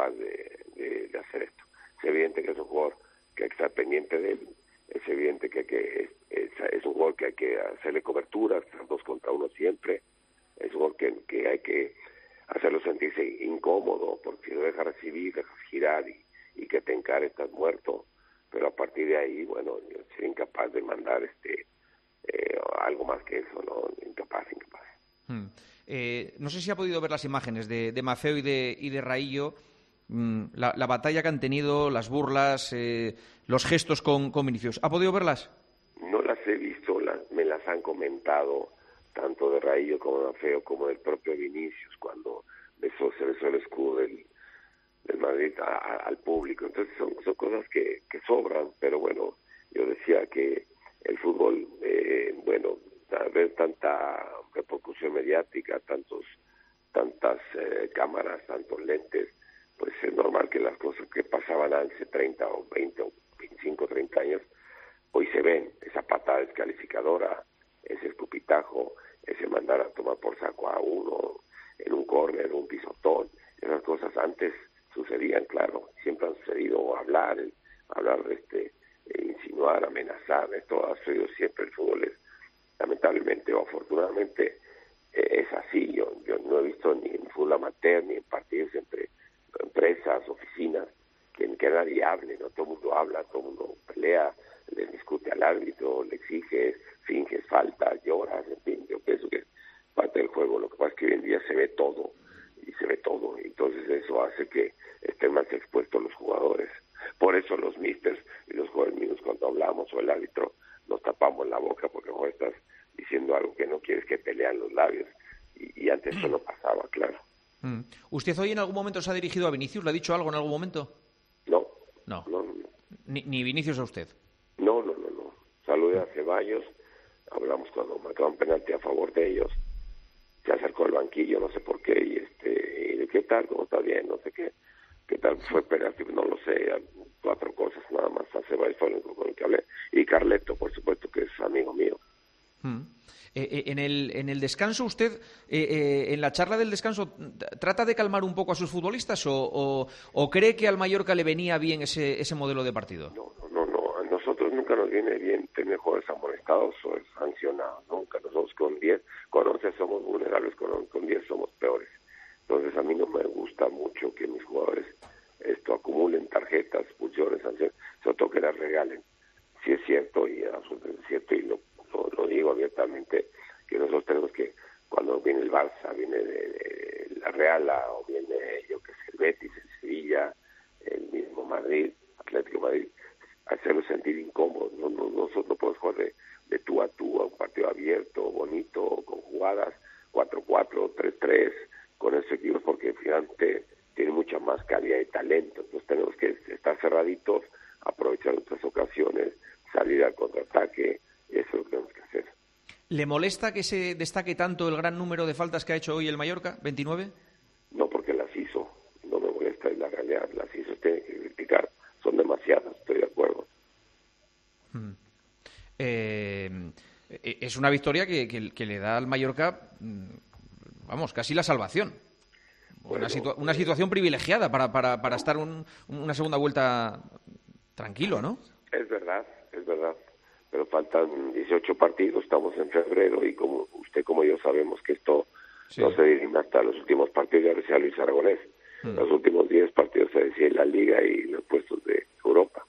de hacer esto. Es evidente que es un jugador que hay que estar pendiente de él, es evidente que es un jugador que hay que hacerle coberturas, 2 contra 1 siempre, es un jugador que hay que hacerlo sentirse incómodo, porque si lo dejas recibir, dejas girar y que te encare, estás muerto. Pero a partir de ahí, bueno, yo sería incapaz de mandar algo más que eso, ¿no? Incapaz. No sé si ha podido ver las imágenes de Mafeo y de Raillo, la batalla que han tenido, las burlas, los gestos con Vinicius. ¿Ha podido verlas? No las he visto, me las han comentado, tanto de Raillo como de Mafeo, como del propio Vinicius, cuando se besó el escudo del Madrid al público. Entonces son cosas que sobran, pero bueno, yo decía que el fútbol, al ver tanta repercusión mediática, tantas cámaras, tantos lentes, pues es normal que las cosas que pasaban hace 30 o 20 o 25, 30 años, hoy se ven. Esa patada descalificadora, ese escupitajo, ese mandar a tomar por saco a uno en un córner, un pisotón, esas cosas antes sucedían, claro, siempre han sucedido. Hablar insinuar, amenazar, esto ha sucedido siempre. El fútbol es, lamentablemente o afortunadamente, es así. Yo no he visto ni en fútbol amateur ni en partidos entre empresas, oficinas, que nadie hable, ¿no? Todo el mundo habla, todo el mundo pelea, le discute al árbitro, le exiges, finges falta, lloras, en fin. Yo pienso que es parte del juego. Lo que pasa es que hoy en día se ve todo, y entonces eso hace que estén más expuestos los jugadores. Por eso los místers y los jugadores mismos, cuando hablamos, o el árbitro, nos tapamos la boca porque no estás diciendo algo que no quieres que te lean los labios, y antes eso no pasaba, claro. ¿Usted hoy en algún momento se ha dirigido a Vinicius? ¿Le ha dicho algo en algún momento? No. Ni Vinicius a usted. No. Saludé a Ceballos, hablamos cuando marcaban penalti a favor de ellos. Se acercó al banquillo, no sé por qué, y ¿qué tal? ¿Cómo está bien? No sé qué tal fue penalti, no lo sé. 4 cosas nada más. A Ceballos fue el único con el que hablé, y Carleto, por supuesto, que es amigo mío. En el descanso, usted, en la charla del descanso, ¿trata de calmar un poco a sus futbolistas o cree que al Mallorca le venía bien ese modelo de partido? No. A nosotros nunca nos viene bien tener jugadores amonestados o sancionados. Nunca. Nosotros con 11 somos vulnerables, con 10 somos peores. Entonces a mí no me gusta mucho que mis jugadores acumulen tarjetas, expulsiones, sanciones, sobre todo que las regalen. Sí es cierto, y absolutamente cierto, y lo digo abiertamente, que nosotros tenemos que, cuando viene el Barça, viene de la Real, o viene, el Betis, el Sevilla, el mismo Madrid, Atlético Madrid, hacerlos sentir incómodos. Nosotros no podemos jugar de tú a tú a un partido abierto, bonito, con jugadas 4-4, 3-3, con esos equipos, porque finalmente tiene mucha más calidad y talento. Entonces tenemos que estar cerraditos, aprovechar otras ocasiones, salir al contraataque, y eso es lo que tenemos que hacer. ¿Le molesta que se destaque tanto el gran número de faltas que ha hecho hoy el Mallorca, 29? No, porque las hizo. No me molesta, es la realidad. Las hizo, tiene que criticar. Son demasiadas, estoy de acuerdo. Es una victoria que le da al Mallorca, vamos, casi la salvación. Bueno, una situación privilegiada para estar una segunda vuelta tranquilo, ¿no? Es verdad. Pero faltan 18 partidos, estamos en febrero, y como usted como yo sabemos que esto no se dirime hasta los últimos partidos, ya decía Luis Aragonés. Los últimos 10 partidos se decide la Liga y los puestos de Europa.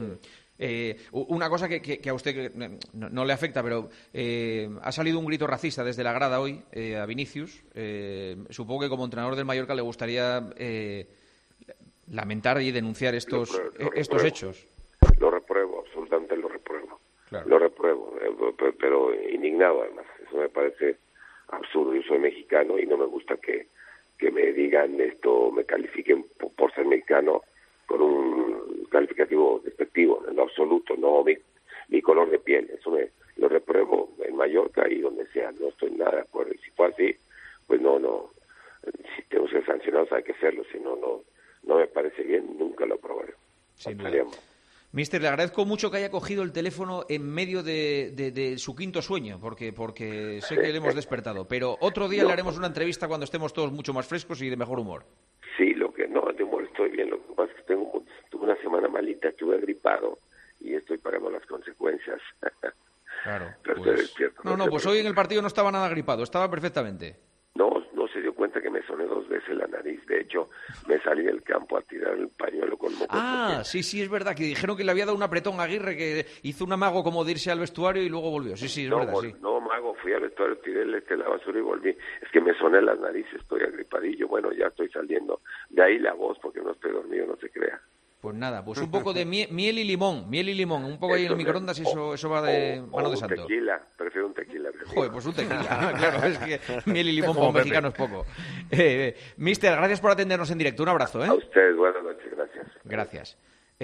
Una cosa que a usted no le afecta, pero ha salido un grito racista desde la grada hoy a Vinicius. Supongo que como entrenador del Mallorca le gustaría lamentar y denunciar estos hechos. Lo repruebo, absolutamente lo repruebo. Claro. Lo repruebo, pero indignado además. Eso me parece absurdo. Yo soy mexicano y no me gusta que me digan esto, me califiquen por ser mexicano con un calificativo despectivo, en lo absoluto, no mi color de piel. Eso lo repruebo en Mallorca y donde sea. No estoy nada de acuerdo. Y si fue así, pues no. Si tenemos que ser sancionados hay que hacerlo. Si no me parece bien, nunca lo aprobaré. Sin duda. Mister, le agradezco mucho que haya cogido el teléfono en medio de su quinto sueño, porque sé que le hemos despertado. Pero otro día le haremos una entrevista cuando estemos todos mucho más frescos y de mejor humor. Sí, de humor estoy bien. Lo que pasa es que tuve una semana malita, estuve agripado y estoy pagando las consecuencias. Claro. Pero estoy despierto. Pues hoy en el partido no estaba nada agripado, estaba perfectamente. No se dio cuenta que me soné 2 veces la nariz. De hecho, me salí del campo a tirar el pañuelo con moco. Sí, es verdad, que dijeron que le había dado un apretón a Aguirre, que hizo un amago como de irse al vestuario y luego volvió. Sí, es verdad, sí. No, mago, fui al vestuario, tiré la basura y volví. Es que me soné las narices, estoy agripadillo. Bueno, ya estoy saliendo. De ahí la voz, porque no estoy dormido, no se crea. Pues nada, un poco de miel y limón, un poco ahí en el microondas, eso va de mano de santo. Tequila, prefiero un tequila. Joder, pues un tequila, claro, es que miel y limón como mexicano es poco. Mister, gracias por atendernos en directo, un abrazo. A ustedes, buenas noches, gracias. Gracias.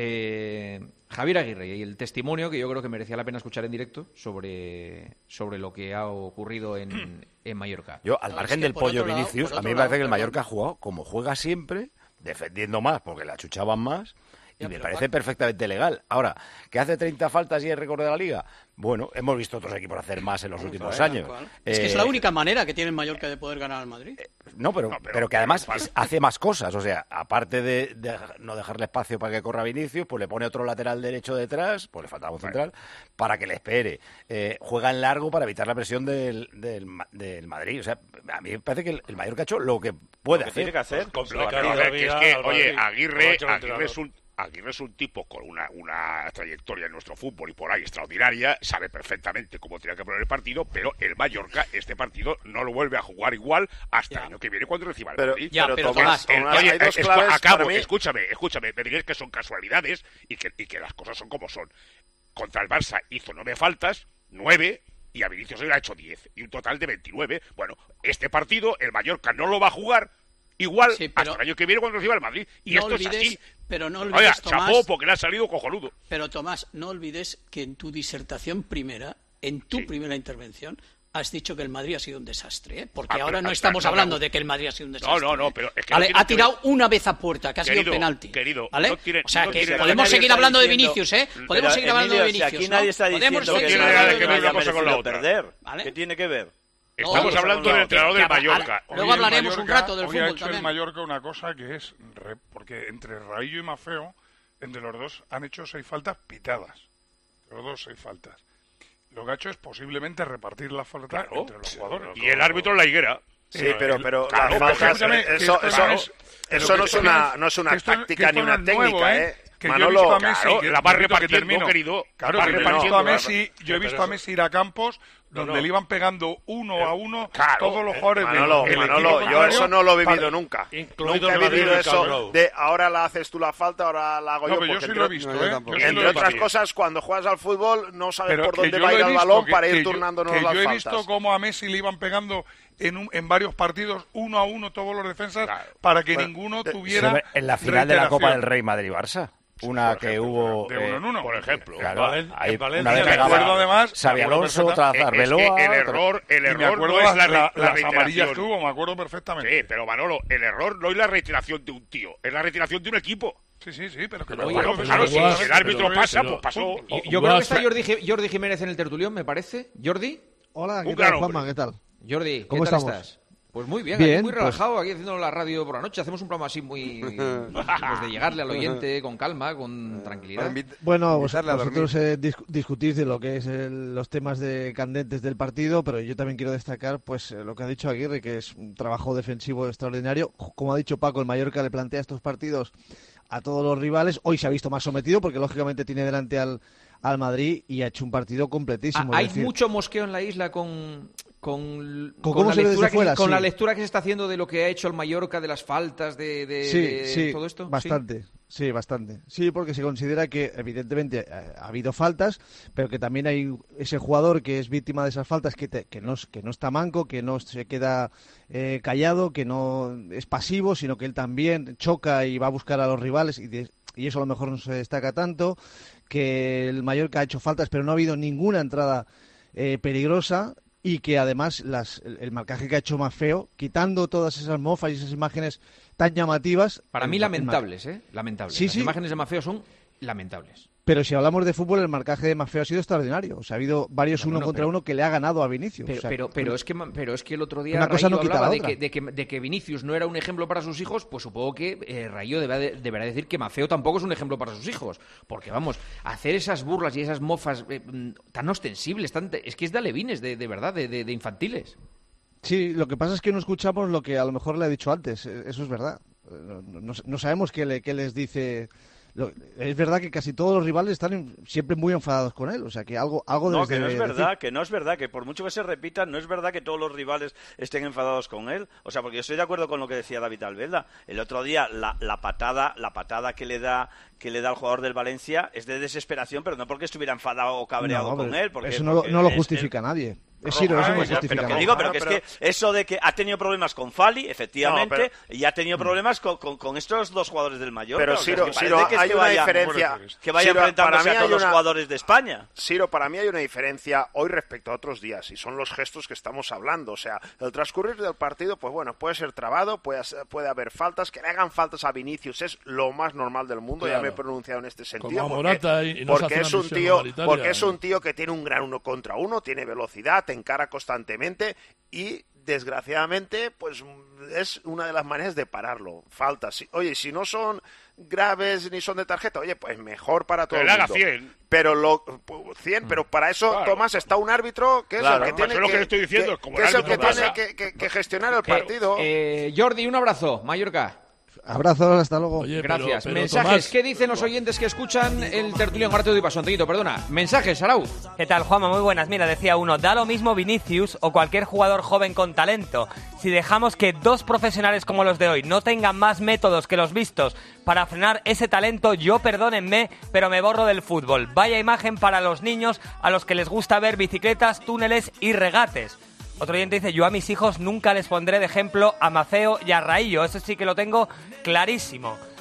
Javier Aguirre, y el testimonio que yo creo que merecía la pena escuchar en directo sobre lo que ha ocurrido en Mallorca. Yo, al margen del pollo Vinicius, a mí me parece que el Mallorca ha jugado como juega siempre, defendiendo más porque la achuchaban más, y me parece perfectamente legal. Ahora, ¿que hace 30 faltas y es récord de la Liga? Bueno, hemos visto otros equipos hacer más en los últimos años. Es que es la única manera que tiene el Mallorca de poder ganar al Madrid. Pero que además hace más cosas. O sea, aparte de no dejarle espacio para que corra Vinicius, pues le pone otro lateral derecho detrás, pues le faltaba un central, para que le espere. Juega en largo para evitar la presión del Madrid. O sea, a mí me parece que el Mallorca ha hecho lo que puede hacer. Tiene que hacer. Oye, Aguirre es un tipo con una trayectoria en nuestro fútbol y por ahí extraordinaria, sabe perfectamente cómo tiene que poner el partido, pero el Mallorca este partido no lo vuelve a jugar igual hasta el año que viene cuando reciba el Madrid. Pero Tomás, escúchame, me diréis que son casualidades y que las cosas son como son. Contra el Barça hizo 9 faltas, 9, y a Vinicius le ha hecho 10, y un total de 29. Bueno, este partido el Mallorca no lo va a jugar igual hasta el año que viene cuando reciba el Madrid. Y no esto olvides, es así. Pero no olvides, Tomás, chapó porque le ha salido cojonudo. Pero Tomás, no olvides que en tu disertación primera, en tu primera intervención, has dicho que el Madrid ha sido un desastre, ¿eh? Porque ahora no estamos hablando de que el Madrid ha sido un desastre. No, pero es que vale, ha tirado una vez a puerta, que ha sido penalti. Querido, ¿vale? o sea, que podemos seguir hablando de Vinicius, ¿eh? Podemos seguir hablando de Vinicius. Aquí nadie está diciendo que tiene nada que ver una cosa con la otra. Perder. ¿Qué tiene que ver? Estamos hablando del entrenador del Mallorca. Luego hablaremos un rato del fútbol también. Hoy ha hecho también. el Mallorca una cosa que es... Porque entre Raillo y Maffeo, entre los dos, han hecho 6 faltas pitadas. Los dos 6 faltas. Lo que ha hecho es posiblemente repartir la falta entre los jugadores. Y el árbitro en la higuera. Sí, pero las faltas, eso no es una táctica ni una técnica, ¿eh? Que Manolo, yo he visto a Messi, la va repartiendo, querido. Claro, yo he visto a Messi ir a campos donde le iban pegando uno a uno todos los jugadores Manolo, yo eso no lo he vivido nunca. Nunca he vivido eso de ahora la haces tú la falta, ahora la hago yo. Pero yo sí lo he visto, entre otras cosas, cuando juegas al fútbol no sabes por dónde va a ir el balón para ir turnándonos las faltas. Yo he visto cómo a Messi le iban pegando en varios partidos 1 a 1 todos los defensas para que ninguno tuviera en la final de la Copa del Rey Madrid-Barça. Una que hubo de 1 en 1, por ejemplo. Claro, ahí una vez pegaba además, Xabi Alonso, otra Arbeloa. El error no es las amarillas que hubo, me acuerdo perfectamente. Sí, pero Manolo, el error no es la reiteración de un tío, es la reiteración de un equipo. Sí, pero que claro, si el árbitro pasa, pues pasó. Yo creo que está Jordi Jiménez en el tertulión, me parece. ¿Jordi? Hola, ¿qué tal, Juanma? ¿Qué tal? Jordi, ¿cómo ¿qué tal estás? Pues muy bien, aquí muy relajado, aquí haciendo la radio por la noche. Hacemos un programa así muy pues de llegarle al oyente con calma, con tranquilidad. Bueno, vosotros discutís de lo que es los temas candentes del partido, pero yo también quiero destacar pues lo que ha dicho Aguirre, que es un trabajo defensivo extraordinario. Como ha dicho Paco, el Mallorca le plantea estos partidos a todos los rivales. Hoy se ha visto más sometido porque lógicamente tiene delante al Madrid y ha hecho un partido completísimo. Hay mucho mosqueo en la isla con la lectura que se está haciendo de lo que ha hecho el Mallorca, de las faltas, de todo esto. Bastante. Sí, bastante. Sí, porque se considera que evidentemente ha habido faltas, pero que también hay ese jugador que es víctima de esas faltas que no está manco, que no se queda callado, que no es pasivo, sino que él también choca y va a buscar a los rivales y eso a lo mejor no se destaca tanto, que el Mallorca ha hecho faltas, pero no ha habido ninguna entrada peligrosa. Y que además el marcaje que ha hecho Maffeo, quitando todas esas mofas y esas imágenes tan llamativas... Para mí lamentables, lamentables. Sí, Las imágenes de Maffeo son lamentables. Pero si hablamos de fútbol, el marcaje de Maffeo ha sido extraordinario. O sea, ha habido varios uno contra uno que le ha ganado a Vinicius. Pero es que el otro día Rayo hablaba de que Vinicius no era un ejemplo para sus hijos, pues supongo que Rayo deberá decir que Maffeo tampoco es un ejemplo para sus hijos. Porque, vamos, hacer esas burlas y esas mofas tan ostensibles, es que es de alevines, de verdad, de infantiles. Sí, lo que pasa es que no escuchamos lo que a lo mejor le ha dicho antes. Eso es verdad. No sabemos qué les dice... Es verdad que casi todos los rivales están siempre muy enfadados con él, o sea que algo no, que no es verdad, que por mucho que se repita, no es verdad que todos los rivales estén enfadados con él, o sea, porque yo estoy de acuerdo con lo que decía David Albelda. El otro día la patada que le da al jugador del Valencia es de desesperación, pero no porque estuviera enfadado o cabreado con él, porque eso no lo justifica nadie. Eso no justifica nada. Pero es que eso de que ha tenido problemas con Fali, efectivamente, y ha tenido problemas con estos dos jugadores del Mallorca. Pero Ciro, hay una diferencia. Que vaya enfrentándose a todos los jugadores de España. Ciro, para mí hay una diferencia hoy respecto a otros días, y son los gestos que estamos hablando. O sea, el transcurrir del partido, pues bueno, puede ser trabado, puede haber faltas, que le hagan faltas a Vinicius es lo más normal del mundo, claro. Ya me he pronunciado en este sentido. Porque es un tío que tiene un gran 1 contra 1, tiene velocidad, te encara constantemente y desgraciadamente pues es una de las maneras de pararlo. Faltas. Oye, si no son graves ni son de tarjeta, oye, pues mejor para todo el mundo. Haga 100. Pero 100, pero para eso, claro. Tomás, está un árbitro que es el que tiene que gestionar el partido. Jordi, un abrazo, Mallorca. Abrazo, hasta luego. Oye, gracias. Pero mensajes, Tomás, ¿qué dicen los oyentes que escuchan el tertulión? Ahora te doy paso, Antonito, perdona. Mensajes, Arau. ¿Qué tal, Juanma? Muy buenas. Mira, decía uno, da lo mismo Vinicius o cualquier jugador joven con talento. Si dejamos que dos profesionales como los de hoy no tengan más métodos que los vistos para frenar ese talento, yo, perdónenme, pero me borro del fútbol. Vaya imagen para los niños a los que les gusta ver bicicletas, túneles y regates. Otro oyente dice, yo a mis hijos nunca les pondré de ejemplo a Maffeo y a Raillo. Eso sí que lo tengo clarísimo.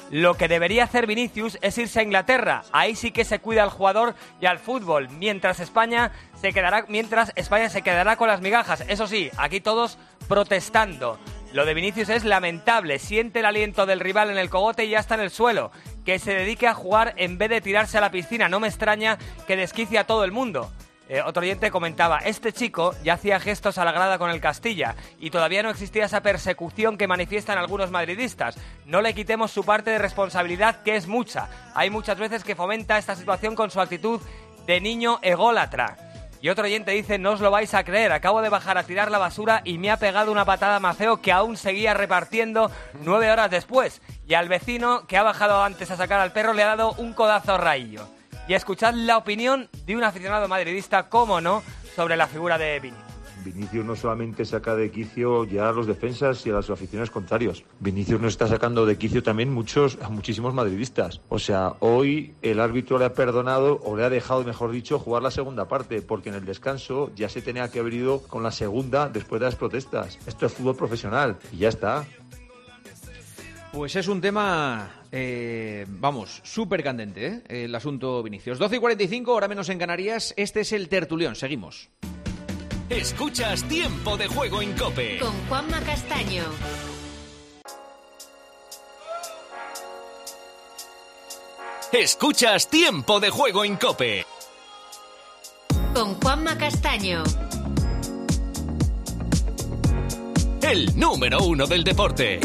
Lo que debería hacer Vinicius es irse a Inglaterra. Ahí sí que se cuida al jugador y al fútbol, mientras España se quedará con las migajas. Eso sí, aquí todos protestando. Lo de Vinicius es lamentable. Siente el aliento del rival en el cogote y ya está en el suelo. Que se dedique a jugar en vez de tirarse a la piscina. No me extraña que desquicie a todo el mundo. Otro oyente comentaba, este chico ya hacía gestos a la grada con el Castilla y todavía no existía esa persecución que manifiestan algunos madridistas. No le quitemos su parte de responsabilidad, que es mucha. Hay muchas veces que fomenta esta situación con su actitud de niño ególatra. Y otro oyente dice, no os lo vais a creer, acabo de bajar a tirar la basura y me ha pegado una patada Mafeo que aún seguía repartiendo 9 horas después. Y al vecino que ha bajado antes a sacar al perro le ha dado un codazo a Raillo. Y escuchad la opinión de un aficionado madridista, cómo no, sobre la figura de Vinicius. Vinicius no solamente saca de quicio ya a los defensas y a los aficionados contrarios. Vinicius nos está sacando de quicio también a muchísimos madridistas. O sea, hoy el árbitro le ha perdonado, o le ha dejado, mejor dicho, jugar la segunda parte, porque en el descanso ya se tenía que haber ido con la segunda después de las protestas. Esto es fútbol profesional y ya está. Pues es un tema, súper candente, ¿eh? El asunto Vinicius. 12:45, hora menos en Canarias. Este es el tertulión. Seguimos. Escuchas Tiempo de Juego en COPE. Con Juanma Castaño. Escuchas Tiempo de Juego en COPE. Con Juanma Castaño. El número 1 del deporte.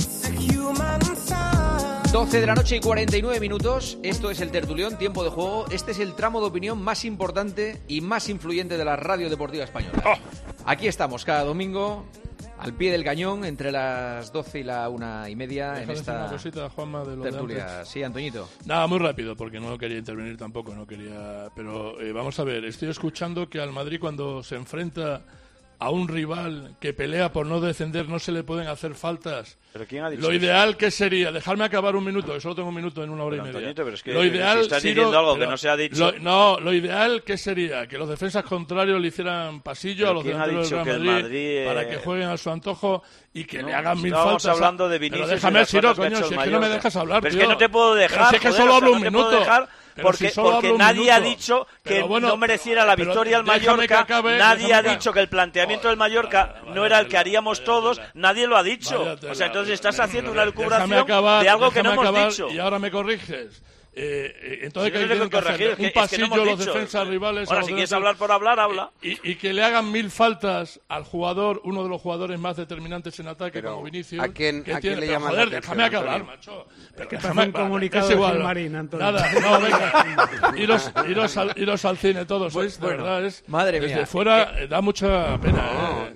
12 de la noche y 49 minutos. Esto es el tertulión, Tiempo de Juego. Este es el tramo de opinión más importante y más influyente de la radio deportiva española. Aquí estamos cada domingo, al pie del cañón, entre las 12 y la 1:30 en esta una cosita, Juanma, de lo tertulia. De antes. Sí, Antoñito. Nada, muy rápido, porque no quería intervenir tampoco, pero vamos a ver, estoy escuchando que al Madrid, cuando se enfrenta a un rival que pelea por no descender, no se le pueden hacer faltas. ¿Pero quién ha dicho lo eso? ideal que sería, dejarme acabar un minuto, que solo tengo un minuto en 1 hora y media. Antoñito, pero es que lo ideal, si estás diciendo algo que no se ha dicho. Lo ideal que sería que los defensas contrarios le hicieran pasillo a los delanteros del Real Madrid, para que jueguen a su antojo y que le hagan mil faltas. Estamos hablando de Vinicius. Pero déjame, Ciro, coño, si es que no me dejas hablar, pero tío. Es que no te puedo dejar. Pero si es que solo hablo un minuto. Porque nadie ha dicho que no mereciera la victoria al Mallorca, nadie ha dicho que el planteamiento del Mallorca no era el que haríamos todos, nadie lo ha dicho. O sea, entonces estás haciendo una lucubración de algo que no hemos dicho. Y ahora me corriges. Entonces, si no que hacer un pasillo a los defensas rivales. Ahora, si quieres hablar por hablar, habla. Y que le hagan 1000 faltas al jugador, uno de los jugadores más determinantes en ataque, como Vinicius. ¿A quién le llaman la atención? atención, Déjame acabar, Antonio? macho. Que pasa un comunicado de Gilmarín, Antonio. Nada, no, venga. Iros al cine todos, ¿eh? De verdad, madre mía. Desde fuera da mucha pena.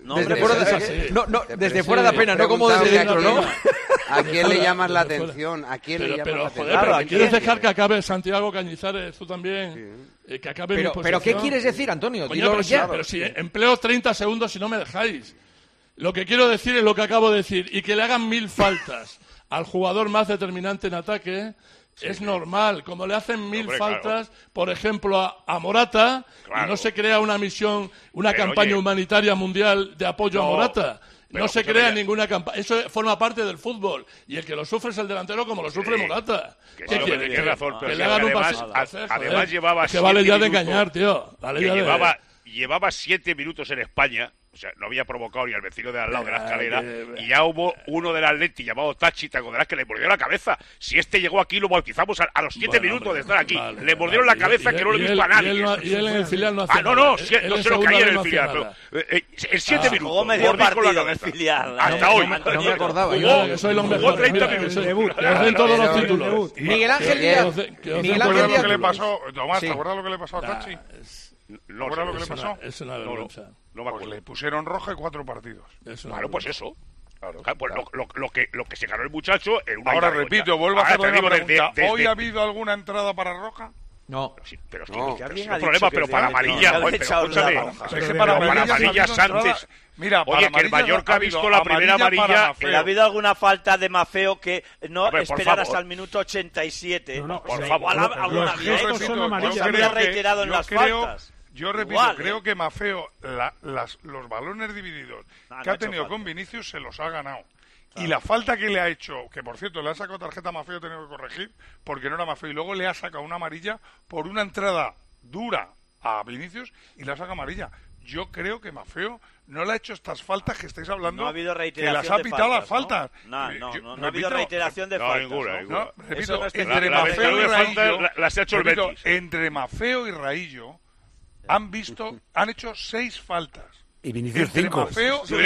Desde fuera da pena, no como desde dentro, ¿no? ¿A quién le llamas la atención? ¿A quién le llamas la atención? Pero ¿quieres dejar que acabe Santiago Cañizares, tú también? Que acabe mi posición. ¿Pero qué quieres decir, Antonio? Coño, pero si empleo 30 segundos si no me dejáis. Lo que quiero decir es lo que acabo de decir. Y que le hagan 1000 faltas al jugador más determinante en ataque es normal. Como le hacen 1000 faltas, por ejemplo, a Morata, y no se crea una misión, una campaña humanitaria mundial de apoyo a Morata. No se crea ninguna campaña. Eso forma parte del fútbol. Y el que lo sufre es el delantero, como lo sufre Morata. ¿Qué quiere? Que le hagan un paso. Además llevaba que vale ya de engañar, tío. Llevaba 7 minutos en España. O sea, no había provocado ni al vecino de al lado de la escalera. Y ya hubo uno del Atleti llamado Tachi, te acordarás, que le mordió la cabeza. Si este llegó aquí, lo bautizamos a los 7 minutos de estar aquí. Le mordieron la cabeza, que no lo he visto a nadie. Y él en el filial no hace nada. No sé lo que hay en el filial. En 7 minutos. Jugó medio partido en el filial. Hasta hoy. No me acordaba. Jugó 30 minutos. En todos los títulos. Miguel Ángel Díaz. ¿Te acuerdas lo que le pasó? Tomás, ¿te acuerdas lo que le pasó a Tachi? No, ¿Te acuerdas lo que le pasó? Es una vergüenza. No me acuerdo. Pues le pusieron roja y 4 partidos. Claro, pues eso. Claro, pues lo que se ganó el muchacho en una. Ahora repito, vuelvo a hacer una pregunta. ¿Hoy ha habido alguna entrada para roja? No. Pero es que no hay problema, pero para amarilla. Escúchame. Es que para amarillas antes. Mira, oye, que el Mallorca ha visto la primera amarilla. ¿Ha habido alguna falta de Mafeo que no esperar hasta el minuto 87? Por favor. Los gestos son amarillos. Se había reiterado en las faltas. Yo repito, creo que Mafeo los balones divididos que ha tenido con Vinicius se los ha ganado. Y la falta que le ha hecho, que por cierto le ha sacado tarjeta a Maffeo, he tenido que corregir, porque no era Maffeo, y luego le ha sacado una amarilla por una entrada dura a Vinicius y le ha sacado amarilla. Yo creo que Maffeo no le ha hecho estas faltas que estáis hablando, no ha habido reiteración, que las ha pitado las faltas. No ha habido reiteración de faltas. Ninguna. Repito, entre Maffeo y Raillo, las ha hecho el Betis. Entre Maffeo y Raillo han hecho 6 faltas. Y Vinicius 5. O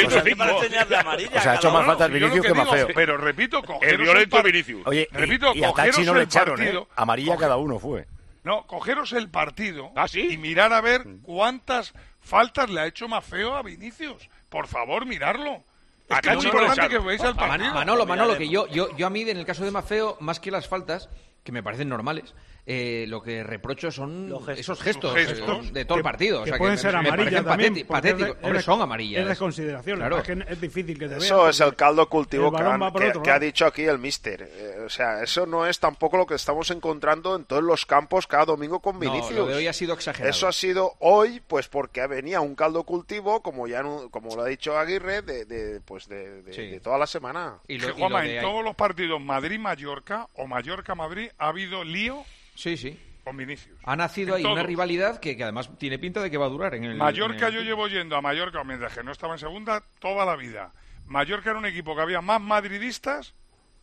sea, ha hecho más faltas Vinicius que Maffeo. Pero repito, el violento Vinicius. Oye, repito, y a Tachi no le echaron, partido, amarilla cada uno fue. No, cogeros el partido y mirar a ver cuántas faltas le ha hecho Maffeo a Vinicius. Por favor, mirarlo. Es que es importante que veáis el partido. Manolo, que yo a mí, en el caso de Maffeo, más que las faltas, que me parecen normales, lo que reprocho son esos gestos de todo el partido. Que pueden ser amarillas también. Patéticos. Hombre, son amarillas. Es desconsideración. Claro. Es que es difícil que te vean. Eso es el caldo cultivo que ha ha dicho aquí el míster. O sea, eso no es tampoco lo que estamos encontrando en todos los campos cada domingo con Vinicius. No, lo de hoy ha sido exagerado. Eso ha sido hoy, pues porque venía un caldo cultivo, como lo ha dicho Aguirre, de toda la semana. Juanma, en todos los partidos Madrid-Mallorca o Mallorca-Madrid ha habido lío. Sí. Con Vinicius. Ha nacido ahí una rivalidad que además tiene pinta de que va a durar. Mallorca, yo llevo yendo a Mallorca, mientras que no estaba en segunda, toda la vida. Mallorca era un equipo que había más madridistas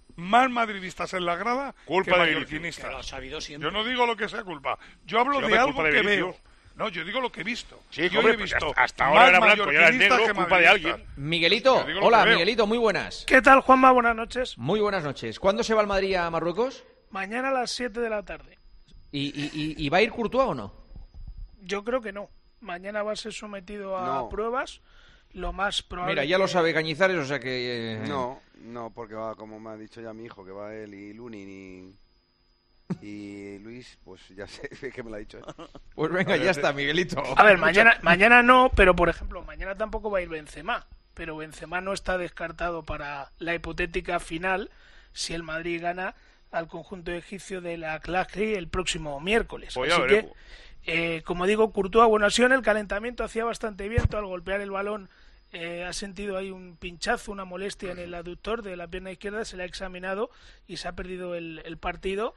en la grada que mallorquinistas. Yo no digo lo que sea culpa. Yo hablo de algo que veo. No, yo digo lo que he visto. Sí, yo he visto hasta ahora era blanco y ahora es negro, culpa de alguien. Miguelito, hola Miguelito, muy buenas. ¿Qué tal, Juanma? Buenas noches. Muy buenas noches. ¿Cuándo se va el Madrid a Marruecos? Mañana a las 7 de la tarde. ¿Y va a ir Courtois o no? Yo creo que no. Mañana va a ser sometido a pruebas. Lo más probable. Mira, ya lo sabe Cañizares, o sea que. No, porque va, como me ha dicho ya mi hijo, que va él y Lunin y Luis, pues ya sé que me lo ha dicho. Pues venga, ya está, Miguelito. A ver, mañana no, pero por ejemplo, mañana tampoco va a ir Benzema. Pero Benzema no está descartado para la hipotética final si el Madrid gana al conjunto egipcio de la Claque el próximo miércoles. Pues así que, como digo, Courtois, bueno, ha sido en el calentamiento, hacía bastante viento, al golpear el balón ha sentido ahí un pinchazo, una molestia en el aductor de la pierna izquierda, se le ha examinado y se ha perdido el partido.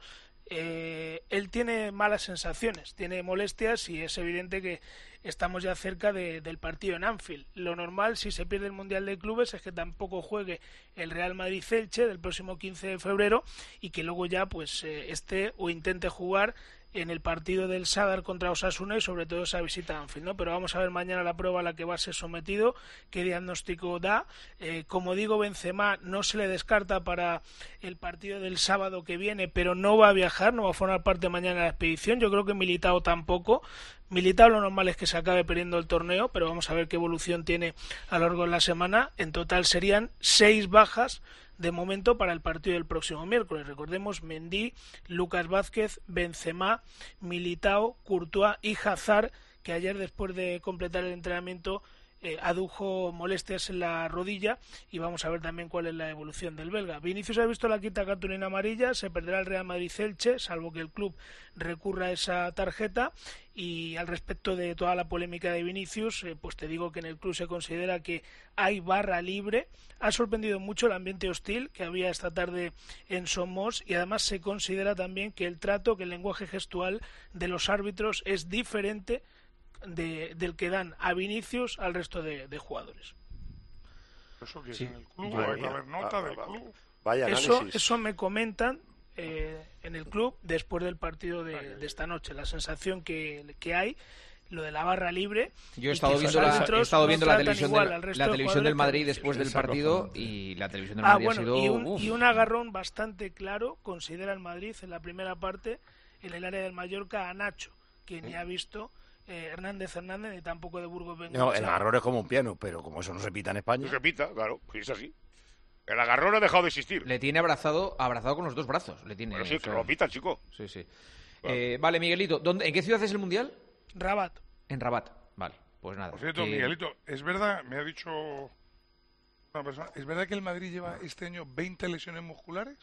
Él tiene malas sensaciones, tiene molestias y es evidente que estamos ya cerca del partido en Anfield. Lo normal, si se pierde el Mundial de Clubes, es que tampoco juegue el Real Madrid-Elche del próximo 15 de febrero y que luego ya pues esté o intente jugar en el partido del Sadar contra Osasuna y sobre todo esa visita a Anfield, ¿no? Pero vamos a ver mañana la prueba a la que va a ser sometido, qué diagnóstico da. Como digo, Benzema no se le descarta para el partido del sábado que viene, pero no va a viajar, no va a formar parte mañana de la expedición. Yo creo que Militao tampoco. Militao lo normal es que se acabe perdiendo el torneo, pero vamos a ver qué evolución tiene a lo largo de la semana. En total serían 6 bajas de momento para el partido del próximo miércoles. Recordemos, Mendy, Lucas Vázquez, Benzema, Militao, Courtois y Hazard, que ayer después de completar el entrenamiento adujo molestias en la rodilla y vamos a ver también cuál es la evolución del belga. Vinicius ha visto la quinta cartulina amarilla, se perderá el Real Madrid-Elche, salvo que el club recurra a esa tarjeta. Y al respecto de toda la polémica de Vinicius, pues te digo que en el club se considera que hay barra libre. Ha sorprendido mucho el ambiente hostil que había esta tarde en Somos y además se considera también que el trato, que el lenguaje gestual de los árbitros es diferente del que dan a Vinicius al resto de jugadores. Eso que sí. En el club, hay que haber nota del club. Vaya eso me comentan en el club después del partido de esta noche. La sensación que hay, lo de la barra libre. Yo he estado viendo la televisión del Madrid después del partido y la televisión del Madrid ha sido... Y un agarrón bastante claro considera el Madrid en la primera parte en el área del Mallorca a Nacho, que ni ha visto Hernández ni tampoco de Burgos Bengoechea. No, el agarrón es como un piano, pero como eso no se pita en España. No se pita, claro, es así. El agarrón ha dejado de existir. Le tiene abrazado con los dos brazos. Bueno, sí, que lo pita, chico. Sí. Claro. Vale, Miguelito, ¿en qué ciudad es el Mundial? Rabat. En Rabat, vale, pues nada. Por cierto, Miguelito, es verdad, me ha dicho una persona, ¿es verdad que el Madrid lleva este año 20 lesiones musculares?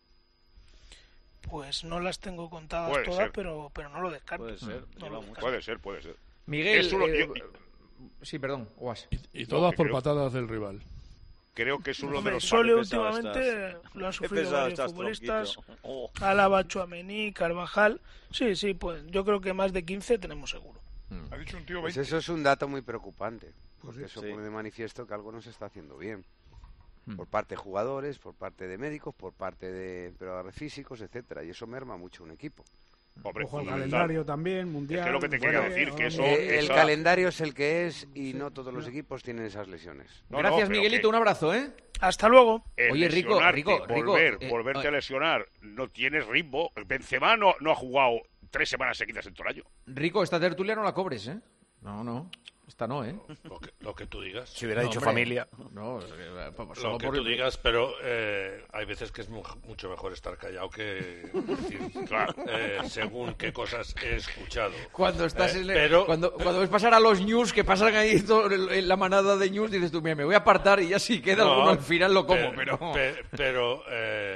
Pues no las tengo contadas todas, pero no lo descarto. Puede ser. Miguel, sí, perdón, Uas. Y todas por patadas del rival. creo que es uno de los... Sole últimamente lo han sufrido varios futbolistas. Álava, Tchouaméni, Carvajal. Sí, pues yo creo que más de 15 tenemos seguro. Ha dicho un tío 20. Pues eso es un dato muy preocupante, porque eso pone de manifiesto que algo no se está haciendo bien. Por parte de jugadores, por parte de médicos, por parte de preparadores físicos, etcétera, y eso merma mucho un equipo. Ojo, el calendario también, mundial. Es que lo que te quería decir, que eso... El calendario es el que es y no todos los equipos tienen esas lesiones. Gracias, Miguelito, un abrazo, ¿eh? Hasta luego. Oye, Rico, volverte a lesionar, no tienes ritmo. Benzema no ha jugado 3 semanas seguidas en todo el año. Rico, esta tertulia no la cobres, ¿eh? No. Esta no, ¿eh? Lo que tú digas. Si hubiera dicho familia. No, lo que tú digas, pero hay veces que es mucho mejor estar callado que decir, claro, según qué cosas he escuchado. Cuando estás pero cuando ves pasar a los news, que pasan ahí en la manada de news, dices tú, mira, me voy a apartar y ya si queda alguno al final lo como, pero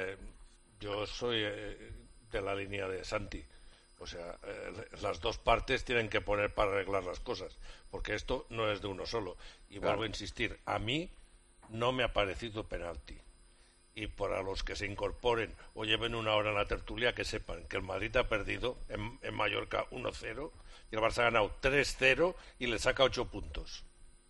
yo soy de la línea de Santi. O sea, las dos partes tienen que poner para arreglar las cosas, porque esto no es de uno solo. Y vuelvo a insistir, a mí no me ha parecido penalti. Y para los que se incorporen o lleven una hora en la tertulia, que sepan que el Madrid ha perdido en Mallorca 1-0 y el Barça ha ganado 3-0 y le saca 8 puntos.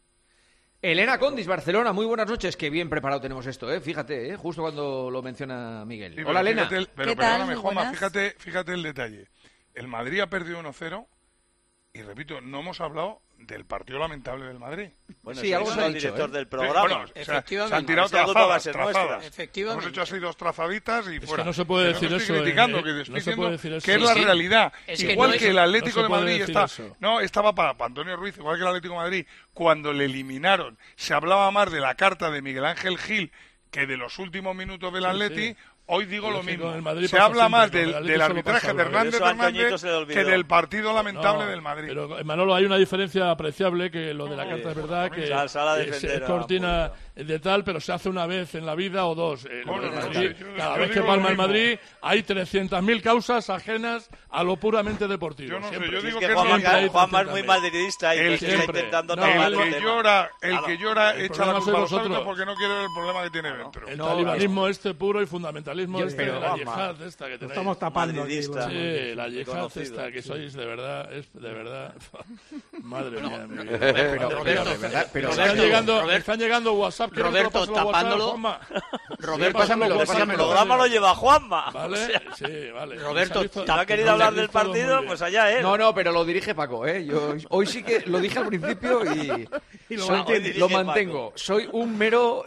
Elena Condis, Barcelona, muy buenas noches. Qué bien preparado tenemos esto, fíjate, justo cuando lo menciona Miguel. Sí, hola, Elena. Pero perdóname, Juanma, fíjate el detalle. El Madrid ha perdido 1-0 y, repito, no hemos hablado del partido lamentable del Madrid. Bueno, sí, algo el director del programa. Bueno, efectivamente. Se han tirado trazadas. Efectivamente. Hemos hecho así 2 trazaditas y fuera. Que no se puede decir eso. Criticando, que estoy diciendo que es la realidad. Igual que el Atlético de Madrid estaba para Antonio Ruiz, igual que el Atlético de Madrid, cuando le eliminaron, se hablaba más de la carta de Miguel Ángel Gil que de los últimos minutos del Atleti. Hoy digo lo mismo. Se habla más del arbitraje de Hernández que del partido lamentable del Madrid. Pero, Manolo, hay una diferencia apreciable, que lo de la carta es verdad, que es cortina de tal, pero se hace una vez en la vida o dos. Cada vez que palma el Madrid hay 300.000 causas ajenas a lo puramente deportivo. Yo no sé, yo digo que Juanma es muy madridista y está intentando tapar el que llora echa la culpa a los árbitros porque no quiere ver el problema que tiene dentro. El talibanismo puro y fundamental. La yihad esta que tenéis. Estamos tapando aquí. Sí, la yihad esta que sois, de verdad, madre mía. Pero están llegando WhatsApp. Roberto, tapándolo. Roberto, pásamelo. El programa lo lleva Juanma. Vale, sí, vale. Roberto, ¿no ha querido hablar del partido? Pues allá él. No, pero lo dirige Paco, Yo hoy sí que lo dije al principio y lo mantengo. Soy un mero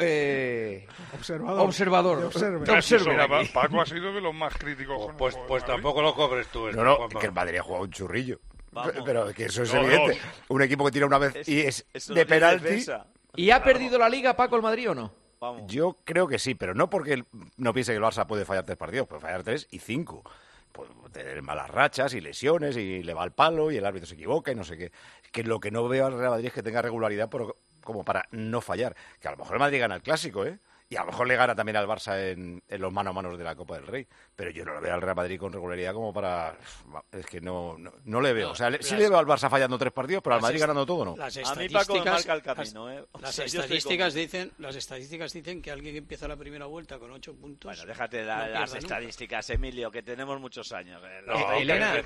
observador. Mira, Paco ha sido de los más críticos. Pues tampoco lo cobres tú. No, que el Madrid ha jugado un churrillo. Pero que eso es evidente. Un equipo que tira una vez y es de penalti. ¿Y ha perdido la Liga, Paco, el Madrid o no? Yo creo que sí, pero no porque no piense que el Barça puede fallar 3 partidos, puede fallar 3 y 5. Pues tener malas rachas y lesiones y le va al palo y el árbitro se equivoca y no sé qué. Que lo que no veo al Real Madrid es que tenga regularidad como para no fallar. Que a lo mejor el Madrid gana el Clásico, y a lo mejor le gana también al Barça en los mano a mano de la Copa del Rey. Pero yo no le veo al Real Madrid con regularidad como para... Es que no le veo. O sea, sí le veo al Barça fallando 3 partidos, pero al Madrid ganando todo, ¿no? A mí Paco me marca el camino, Las estadísticas dicen que alguien que empieza la primera vuelta con 8 puntos... Bueno, déjate las estadísticas, Emilio, que tenemos muchos años. Elena,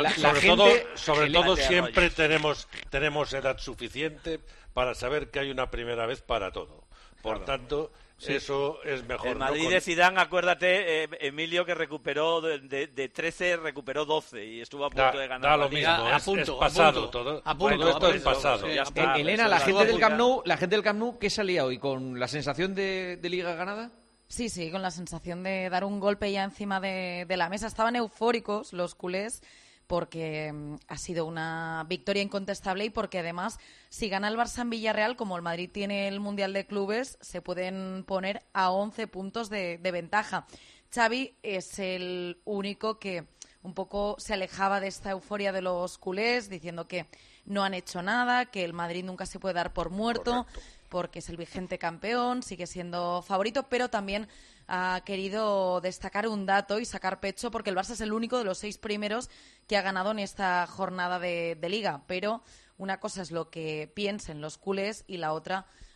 sobre todo siempre tenemos edad suficiente para saber que hay una primera vez para todo. Por tanto, eso es mejor. El Madrid de Zidane, acuérdate, Emilio, que recuperó de 13, recuperó 12 y estuvo a punto de ganar. Da lo mismo, es pasado todo. Todo esto es pasado. Elena, la gente del Camp Nou, ¿qué salía hoy? ¿Con la sensación de Liga ganada? Sí, con la sensación de dar un golpe ya encima de la mesa. Estaban eufóricos los culés, porque ha sido una victoria incontestable y porque además, si gana el Barça en Villarreal, como el Madrid tiene el Mundial de Clubes, se pueden poner a 11 puntos de ventaja. Xavi es el único que un poco se alejaba de esta euforia de los culés, diciendo que no han hecho nada, que el Madrid nunca se puede dar por muerto, porque es el vigente campeón, sigue siendo favorito, pero también ha querido destacar un dato y sacar pecho porque el Barça es el único de los 6 primeros que ha ganado en esta jornada de Liga. Pero una cosa es lo que piensen los culés y la otra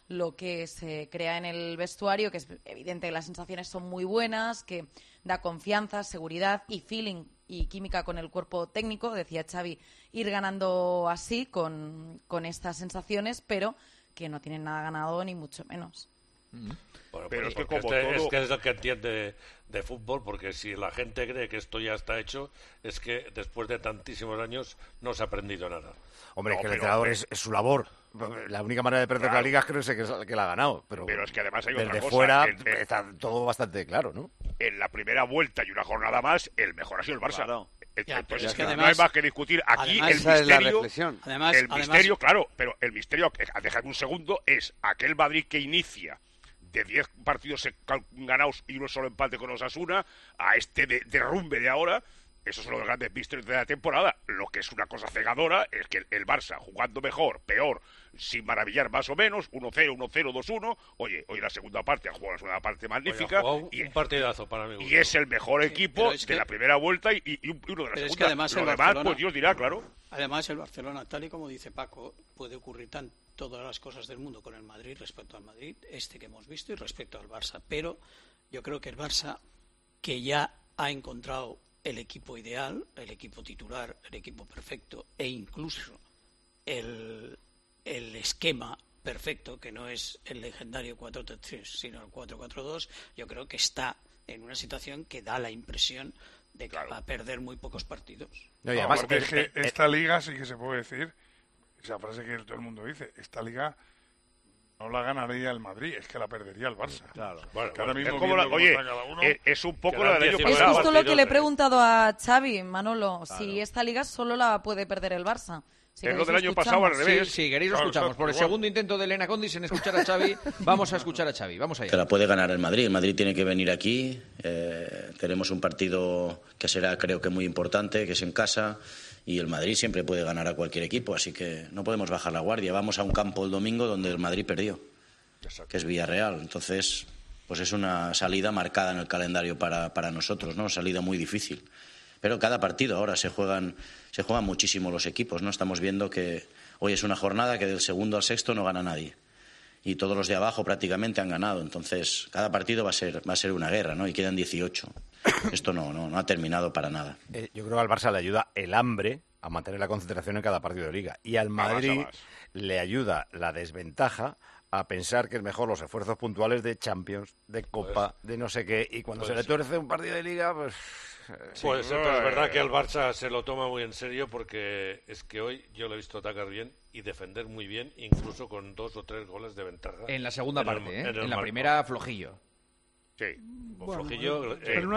lo que se crea en el vestuario, que es evidente que las sensaciones son muy buenas, que da confianza, seguridad y feeling y química con el cuerpo técnico. Decía Xavi, ir ganando así con estas sensaciones, pero que no tienen nada ganado ni mucho menos. Bueno, pero es que es lo que entiende de fútbol, porque si la gente cree que esto ya está hecho, es que después de tantísimos años no se ha aprendido nada. Hombre, es que el entrenador es su labor. La única manera de perder la liga es que la ha ganado. Pero es que además hay desde otra cosa. Fuera está todo bastante claro, ¿no? En la primera vuelta y una jornada más, el mejor ha sido el Barça. Claro. Entonces, es que no hay más que discutir. Aquí el misterio, claro, pero el misterio, dejadme un segundo, es aquel Madrid que inicia de 10 partidos ganados y uno solo empate con Osasuna, a este derrumbe de ahora. Esos son los grandes misterios de la temporada. Lo que es una cosa cegadora es que el Barça, jugando mejor, peor, sin maravillar más o menos, 1-0, 1-0, 2-1. Oye, hoy la segunda parte ha jugado la segunda parte magnífica. Un partidazo para mí. Y es el mejor equipo de la primera vuelta y uno de la segunda. Es que además lo demás, pues Dios dirá, claro. Además, el Barcelona, tal y como dice Paco, puede ocurrir todas las cosas del mundo con el Madrid respecto al Madrid, que hemos visto, y respecto al Barça. Pero yo creo que el Barça, que ya ha encontrado el equipo ideal, el equipo titular, el equipo perfecto e incluso el esquema perfecto, que no es el legendario 4-3-3, sino el 4-4-2, yo creo que está en una situación que da la impresión de que va a perder muy pocos partidos. No, y además, es que esta liga sí que se puede decir, esa frase que todo el mundo dice, esta liga no la ganaría el Madrid, es que la perdería el Barça. Claro. Bueno, ahora mismo es un poco la del año pasado. Es justo lo que le he preguntado a Xavi, Manolo, si esta liga solo la puede perder el Barça. Si es lo del año pasado al revés. Sí, queréis lo escuchamos. Por el segundo intento de Elena Condis en escuchar a Xavi, vamos a escuchar a Xavi. Vamos allá. Que la puede ganar el Madrid. El Madrid tiene que venir aquí. Tenemos un partido que será, creo que, muy importante, que es en casa. Y el Madrid siempre puede ganar a cualquier equipo, así que no podemos bajar la guardia. Vamos a un campo el domingo donde el Madrid perdió, que es Villarreal. Entonces, pues es una salida marcada en el calendario para nosotros, ¿no? Salida muy difícil. Pero cada partido ahora se juegan muchísimo los equipos, ¿no? Estamos viendo que hoy es una jornada que del segundo al sexto no gana nadie. Y todos los de abajo prácticamente han ganado. Entonces, cada partido va a ser una guerra, ¿no? Y quedan 18. Esto no ha terminado para nada. Yo creo que al Barça le ayuda el hambre a mantener la concentración en cada partido de Liga. Y al Madrid le ayuda la desventaja a pensar que es mejor los esfuerzos puntuales de Champions, de Copa, de no sé qué. Y cuando se le tuerce un partido de Liga, pues... Pero es verdad que el Barça se lo toma muy en serio, porque es que hoy yo lo he visto atacar bien y defender muy bien, incluso con 2 o 3 goles de ventaja. En la segunda parte, en la primera flojillo. Sí, flojillo.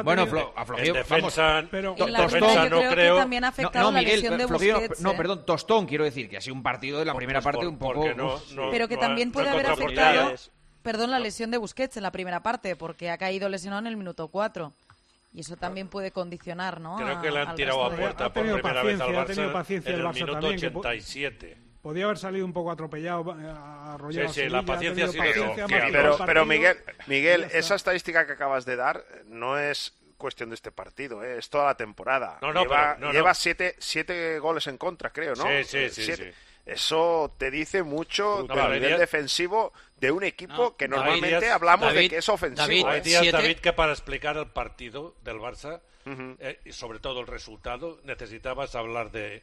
A flojillo, defensa, pero Tostón no creo que también ha afectado la lesión de Busquets. No, perdón, Tostón, quiero decir, que ha sido un partido de la primera parte un poco... pero que también puede haber afectado, la lesión de Busquets en la primera parte, porque ha caído lesionado en el minuto 4. Y eso también puede condicionar, ¿no? Creo que le han tirado a puerta por primera vez al Barça en el minuto 87. Podía haber salido un poco atropellado, arrollado. Sí, la paciencia ha sido... Pero Miguel, esa estadística que acabas de dar no es cuestión de este partido, es toda la temporada. Lleva 7 goles en contra, creo, ¿no? Sí. Eso te dice mucho del nivel defensivo de un equipo que normalmente hablamos de que es ofensivo. Hay días, David, que para explicar el partido del Barça, y sobre todo el resultado, necesitabas hablar de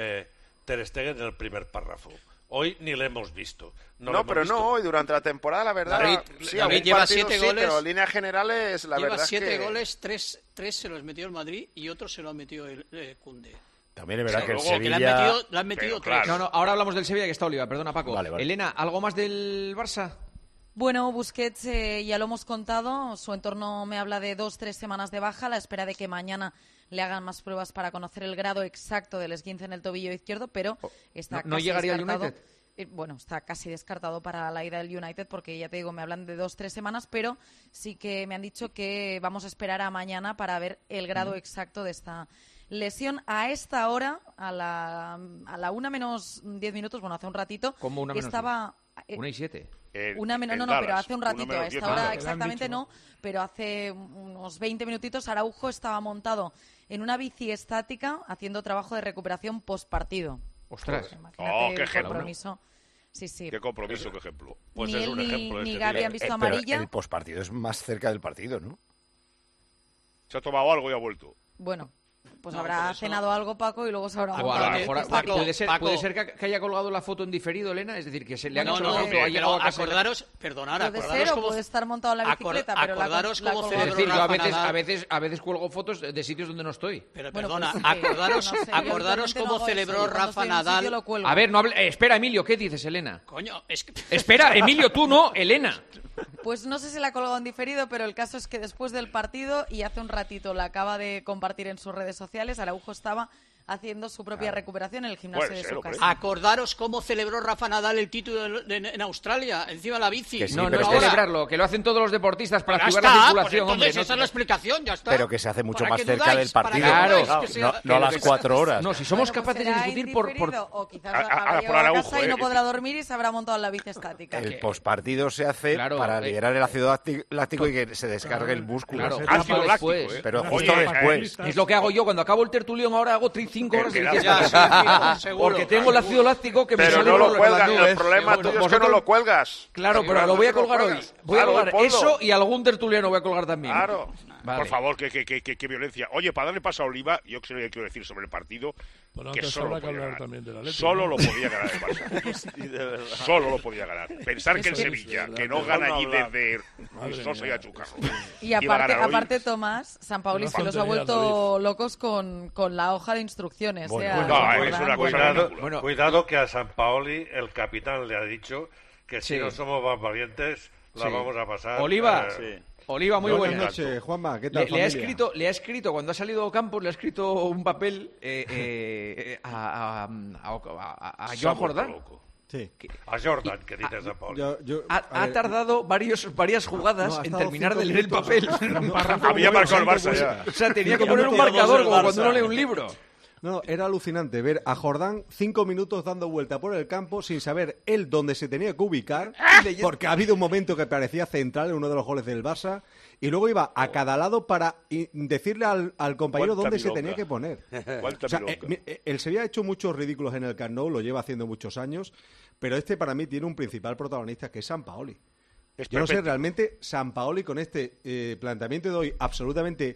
Ter Stegen en el primer párrafo. Hoy ni le hemos visto. Hoy durante la temporada, la verdad. David lleva 7 goles. Pero en líneas generales, la verdad es que... Lleva 7 goles, 3 se los metió el Madrid y otro se lo ha metido el Koundé. También es verdad que el Sevilla... le han metido 3. No, ahora hablamos del Sevilla, que está Oliva. Perdona, Paco. Vale. Elena, ¿algo más del Barça? Bueno, Busquets ya lo hemos contado. Su entorno me habla de 2-3 semanas de baja, a la espera de que mañana le hagan más pruebas para conocer el grado exacto del esguince en el tobillo izquierdo, pero está ¿No llegaría al United? Está casi descartado para la ida del United, porque ya te digo, me hablan de 2-3 semanas, pero sí que me han dicho que vamos a esperar a mañana para ver el grado exacto de esta lesión. A esta hora, a la 1 menos 10 minutos, bueno, hace un ratito, ¿Cómo 1 menos estaba... 1 y 7. Pero hace un ratito, a esta hora exactamente no, pero hace unos 20 minutitos Araujo estaba montado en una bici estática haciendo trabajo de recuperación postpartido. ¡Ostras! Imagínate el compromiso Sí, sí. Qué compromiso, qué ejemplo. Pues ni es un ejemplo ni Gavi han visto amarilla. El pospartido es más cerca del partido, ¿no? Se ha tomado algo y ha vuelto. Bueno, pues habrá cenado algo Paco y luego se habrá... ¿Puede ser que haya colgado la foto en diferido, Elena? Es decir, que se le han hecho la foto, ha llegado a casa... Acordaros cómo... puede estar montado en la bicicleta, pero acordaros cómo celebró Es decir, yo a veces cuelgo fotos de sitios donde no estoy. Pero perdona, acordaros cómo celebró Rafa Nadal... A ver, no hable... espera, Emilio, ¿qué dices, Elena? Coño, es que... Espera, Emilio, tú no, Elena. Pues no sé si la ha colgado en diferido, pero el caso es que después del partido, y hace un ratito la acaba de compartir en sus redes sociales, Araujo estaba haciendo su propia recuperación en el gimnasio de su casa. Acordaros cómo celebró Rafa Nadal el título en Australia, encima de la bici. Que sí, no es celebrarlo, que lo hacen todos los deportistas para activar la circulación. Pues entonces esa es la explicación, ya está. Pero que se hace mucho más cerca del partido. Claro, no a las 4 horas. No, si somos capaces de discutir por... O quizás habrá llegado a casa y no podrá dormir y se habrá montado en la bici estática. El pospartido se hace para liberar el ácido láctico y que se descargue el músculo. Claro, ácido láctico, pero justo después. Es lo que hago yo, cuando acabo el tertulión ahora hago 5 horas de porque tengo el ácido láctico que me sale no lo por cuelgas, las nubes. El problema tuyo es que no lo cuelgas. Claro, pero lo voy a colgar hoy. Voy a colgar eso y algún tertuliano voy a colgar también. Claro. Vale. Por favor, qué violencia. Oye, para darle paso a Oliva, yo quiero decir sobre el partido que solo lo podía ganar. Solo lo podía ganar el Barça. Solo lo podía ganar. Pensar que el Sevilla, que no gana allí desde Sosa y Achucarro. Y aparte Tomás, Sampaoli se los ha vuelto locos con la hoja de instrucciones. Cuidado que a Sampaoli el capitán le ha dicho que si no somos más valientes la vamos a pasar. Oliva, muy buenas noches, Juanma, ¿qué tal? Le ha escrito, cuando ha salido Campos, le ha escrito un papel a Joan Jordán. Sí. A Jordan, que dice San Paulo. Ha tardado varias jugadas en terminar de leer el papel. Había marcado el Barça ya. O sea, tenía que poner un marcador como cuando uno lee un libro. No, era alucinante ver a Jordán 5 minutos dando vuelta por el campo sin saber él dónde se tenía que ubicar, porque ha habido un momento que parecía central en uno de los goles del Barça, y luego iba a cada lado para decirle al compañero dónde se tenía que poner. O sea, el Sevilla ha hecho muchos ridículos en el Camp Nou, lo lleva haciendo muchos años, pero este para mí tiene un principal protagonista que es Sampaoli. Yo no sé, realmente Sampaoli con este planteamiento de hoy absolutamente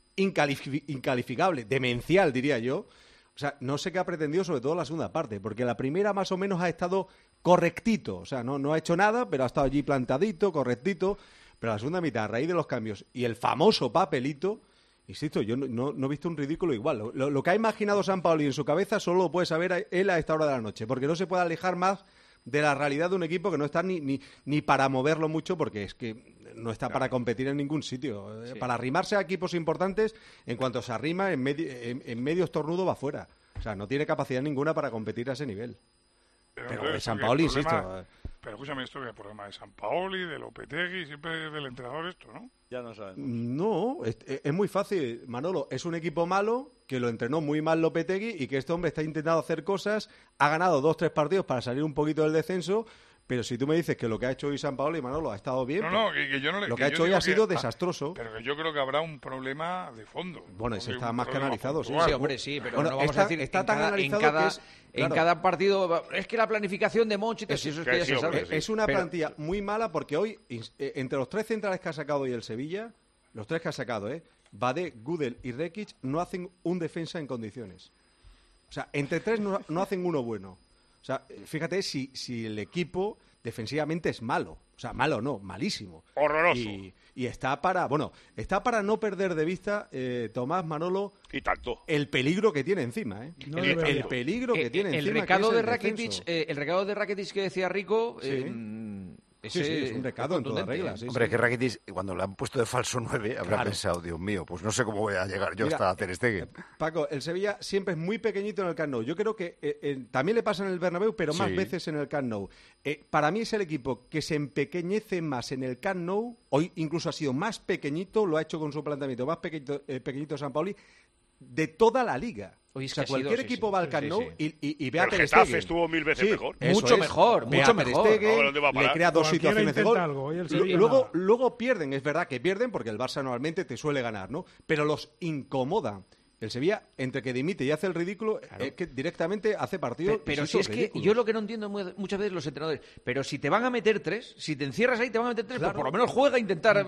incalificable, demencial diría yo. O sea, no sé qué ha pretendido, sobre todo la segunda parte, porque la primera más o menos ha estado correctito, o sea, no ha hecho nada, pero ha estado allí plantadito, correctito, pero la segunda mitad, a raíz de los cambios y el famoso papelito, insisto, yo no he visto un ridículo igual. Lo que ha imaginado Sampaoli en su cabeza solo lo puede saber él a esta hora de la noche, porque no se puede alejar más de la realidad de un equipo que no está ni para moverlo mucho, porque es que no está para competir en ningún sitio. Sí. Para arrimarse a equipos importantes, en cuanto se arrima, en medio estornudo va fuera. O sea, no tiene capacidad ninguna para competir a ese nivel. Pero de Sampaoli, insisto. Pero escúchame, esto que el problema de Sampaoli, de Lopetegui, siempre del entrenador esto, ¿no? Ya no sabemos. No, es muy fácil, Manolo. Es un equipo malo que lo entrenó muy mal Lopetegui y que este hombre está intentando hacer cosas, ha ganado 2-3 partidos para salir un poquito del descenso. Pero si tú me dices que lo que ha hecho hoy Sampaoli, Manolo, ha estado bien, lo que ha hecho hoy ha sido desastroso. Pero que yo creo que habrá un problema de fondo. Bueno, ese está más canalizado, sí. Sí, hombre, sí, pero no vamos a decir está tan canalizado que en cada partido es que la planificación de Monchi es una plantilla muy mala, porque hoy entre los 3 centrales que ha sacado hoy el Sevilla, los 3 que ha sacado, Bade, Gudel y Rekic, no hacen un defensa en condiciones. O sea, entre 3 no hacen uno bueno. O sea, fíjate si el equipo defensivamente es malo. O sea, malo no, malísimo. Horroroso. Y está para no perder de vista, Tomás, Manolo, y tanto el peligro que tiene encima. El peligro que tiene encima. El recado de Rakitic que decía Rico... Sí, es un recado en toda regla. Hombre, que Rakitic, cuando le han puesto de falso 9, habrá pensado, Dios mío, pues no sé cómo voy a llegar yo hasta Ter Stegen. Paco, el Sevilla siempre es muy pequeñito en el Camp Nou. Yo creo que también le pasa en el Bernabéu, pero más veces en el Camp Nou. Para mí es el equipo que se empequeñece más en el Camp Nou. Hoy incluso ha sido más pequeñito, lo ha hecho con su planteamiento más pequeñito Sampaoli, de toda la liga. Oye, o sea, cualquier equipo va al Camp Nou y ve a Ter Stegen. El Getafe estuvo 1000 veces mejor. Mucho mejor. Le crea 2 situaciones de gol. Luego pierden, es verdad que pierden, porque el Barça normalmente te suele ganar, ¿no? Pero los incomoda. El Sevilla, entre que dimite y hace el ridículo, que directamente hace partido. Pero si es ridículos. que yo lo que no entiendo muchas veces los entrenadores, pero si te van a meter 3, si te encierras ahí te van a meter 3, pues por lo menos juega, inténtalo,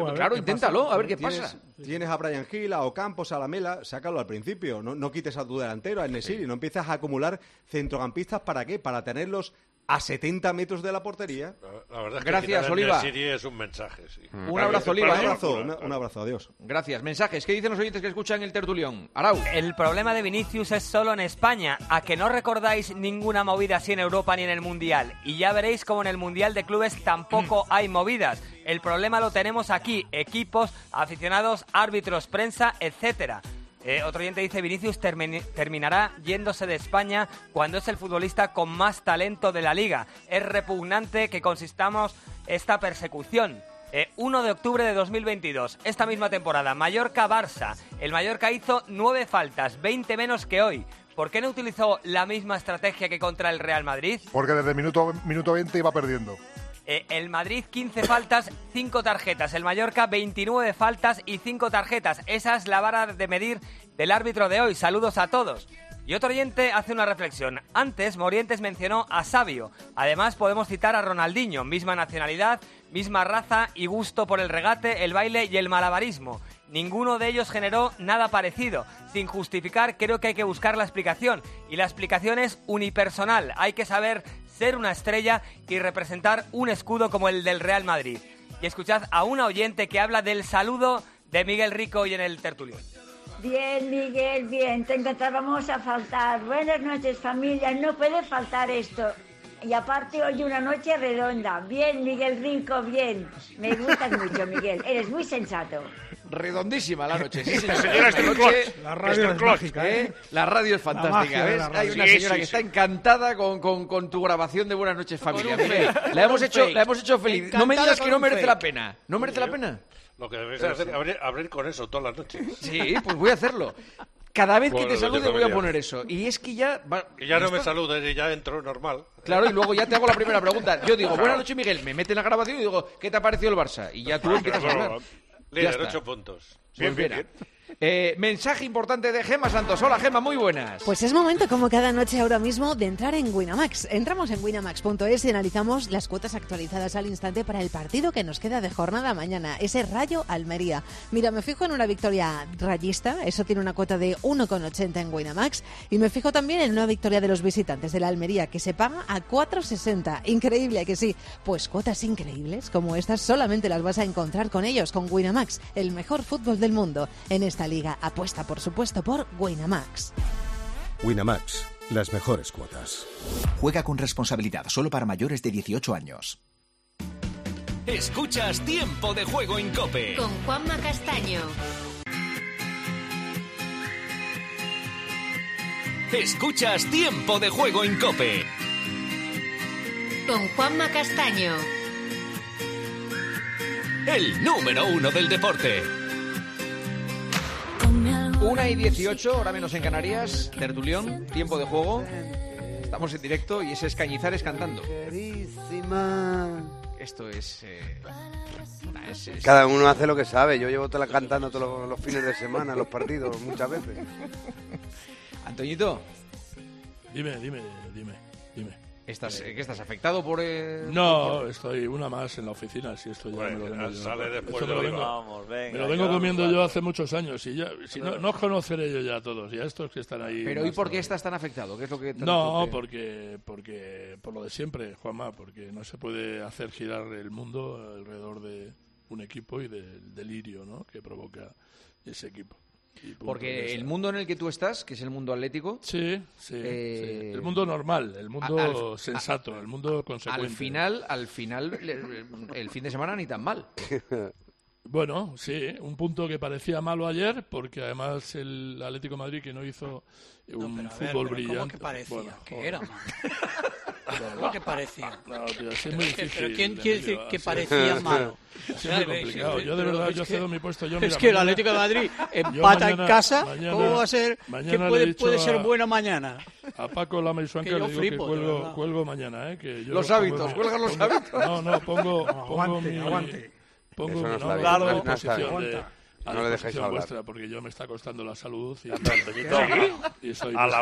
a ver qué pasa. Tienes a Brian Hill, a Ocampos, a Lamela, sácalo al principio, no quites a tu delantero, a Enesiri, no empiezas a acumular centrocampistas, ¿para qué? Para tenerlos a 70 metros de la portería. La verdad es que gracias, Oliva. Enesiri es un mensaje, sí. Un abrazo, Oliva. Un abrazo, adiós. Gracias. Mensajes, ¿qué dicen los oyentes que escuchan el tertulión? Arau. El problema de Vinicius es solo en España. ¿A que no recordáis ninguna movida así en Europa ni en el Mundial? Y ya veréis como en el Mundial de Clubes tampoco hay movidas. El problema lo tenemos aquí. Equipos, aficionados, árbitros, prensa, etcétera. Otro oyente dice: Vinicius terminará yéndose de España cuando es el futbolista con más talento de la Liga. Es repugnante que consistamos esta persecución. 1 de octubre de 2022, esta misma temporada, Mallorca-Barça. El Mallorca hizo 9 faltas, 20 menos que hoy. ¿Por qué no utilizó la misma estrategia que contra el Real Madrid? Porque desde el minuto 20 iba perdiendo. El Madrid 15 faltas, 5 tarjetas. El Mallorca 29 faltas y 5 tarjetas. Esa es la vara de medir del árbitro de hoy. Saludos a todos. Y otro oyente hace una reflexión. Antes Morientes mencionó a Savio. Además podemos citar a Ronaldinho. Misma nacionalidad, misma raza y gusto por el regate, el baile y el malabarismo. Ninguno de ellos generó nada parecido. Sin justificar, creo que hay que buscar la explicación. Y la explicación es unipersonal. Hay que saber ser una estrella y representar un escudo como el del Real Madrid. Y escuchad a una oyente que habla del saludo de Miguel Rico hoy en el tertulión. Bien, Miguel, bien. Te encontrábamos a faltar. Buenas noches, familia. No puede faltar esto. Y aparte, hoy una noche redonda. Bien, Miguel Rico, bien. Me gustas mucho, Miguel. Eres muy sensato. Redondísima la noche, sí, señora. La radio es mágica, ¿eh? La radio es fantástica, ¿ves? Hay una señora que está encantada con tu grabación de Buenas noches, familia. La hemos hecho feliz. Encantada. No me digas que no merece la pena. ¿No merece la pena? Lo que debes hacer es abrir con eso todas las noches. Sí, pues voy a hacerlo. Cada vez que te salude voy a poner eso. Y es que ya... Y ya no me saludes y ya entro normal. Claro, y luego ya te hago la primera pregunta. Yo digo, buenas noches, Miguel. Me mete en la grabación y digo, ¿qué te ha parecido el Barça? Y ya tú empiezas a hablar. Líder, 8 puntos. Bien. Mensaje importante de Gemma Santos. Hola, Gemma, muy buenas. Pues es momento, como cada noche ahora mismo, de entrar en Winamax. Entramos en winamax.es y analizamos las cuotas actualizadas al instante para el partido que nos queda de jornada mañana, ese Rayo Almería. Mira, me fijo en una victoria rayista, eso tiene una cuota de 1,80 en Winamax, y me fijo también en una victoria de los visitantes de la Almería, que se paga a 4,60. Increíble, que sí. Pues cuotas increíbles como estas solamente las vas a encontrar con ellos, con Winamax, el mejor fútbol del mundo. En esta liga apuesta, por supuesto, por Winamax. Winamax, las mejores cuotas. Juega con responsabilidad, solo para mayores de 18 años. Escuchas Tiempo de Juego en COPE. Con Juanma Castaño. Escuchas Tiempo de Juego en COPE. Con Juanma Castaño. El número 1 del deporte. 1:18, hora menos en Canarias. Tertulión, tiempo de juego. Estamos en directo y ese es Cañizares cantando. Esto es... Cada uno hace lo que sabe. Yo llevo cantando todos los fines de semana, los partidos, muchas veces. Antoñito. Dime. ¿Qué estás afectado por...? No, estoy una más en la oficina, si esto ya me lo vengo yo. Sale después me lo vengo comiendo yo hace muchos años y ya, si no os conoceré yo ya a todos, y a estos que están ahí. Pero ¿y por qué estás tan afectado? ¿Qué es lo que porque por lo de siempre, Juanma, porque no se puede hacer girar el mundo alrededor de un equipo y del delirio, ¿no?, que provoca ese equipo. Porque el mundo en el que tú estás, que es el mundo atlético... Sí. El mundo normal, el mundo sensato, el mundo consecuente. Al final, el fin de semana ni tan mal. Bueno, sí, un punto que parecía malo ayer, porque además el Atlético de Madrid, que no hizo fútbol brillante... ¿Cómo que parecía? Bueno, ¿Qué era, man? ¿Cómo que parecía? No, tío, es muy difícil. ¿Pero quién quiere decir que parecía malo? Es muy complicado. Yo de verdad, yo cedo mi puesto. Es que el Atlético de Madrid empata en casa, ¿cómo va a ser que puede ser buena mañana? A Paco Lama y Suanca le digo que cuelgo mañana, que yo los hábitos, cuelgan los hábitos. No, pongo aguante. Pongo mi disposición No le dejéis hablar. Vuestra, porque yo me está costando la salud. Y soy a la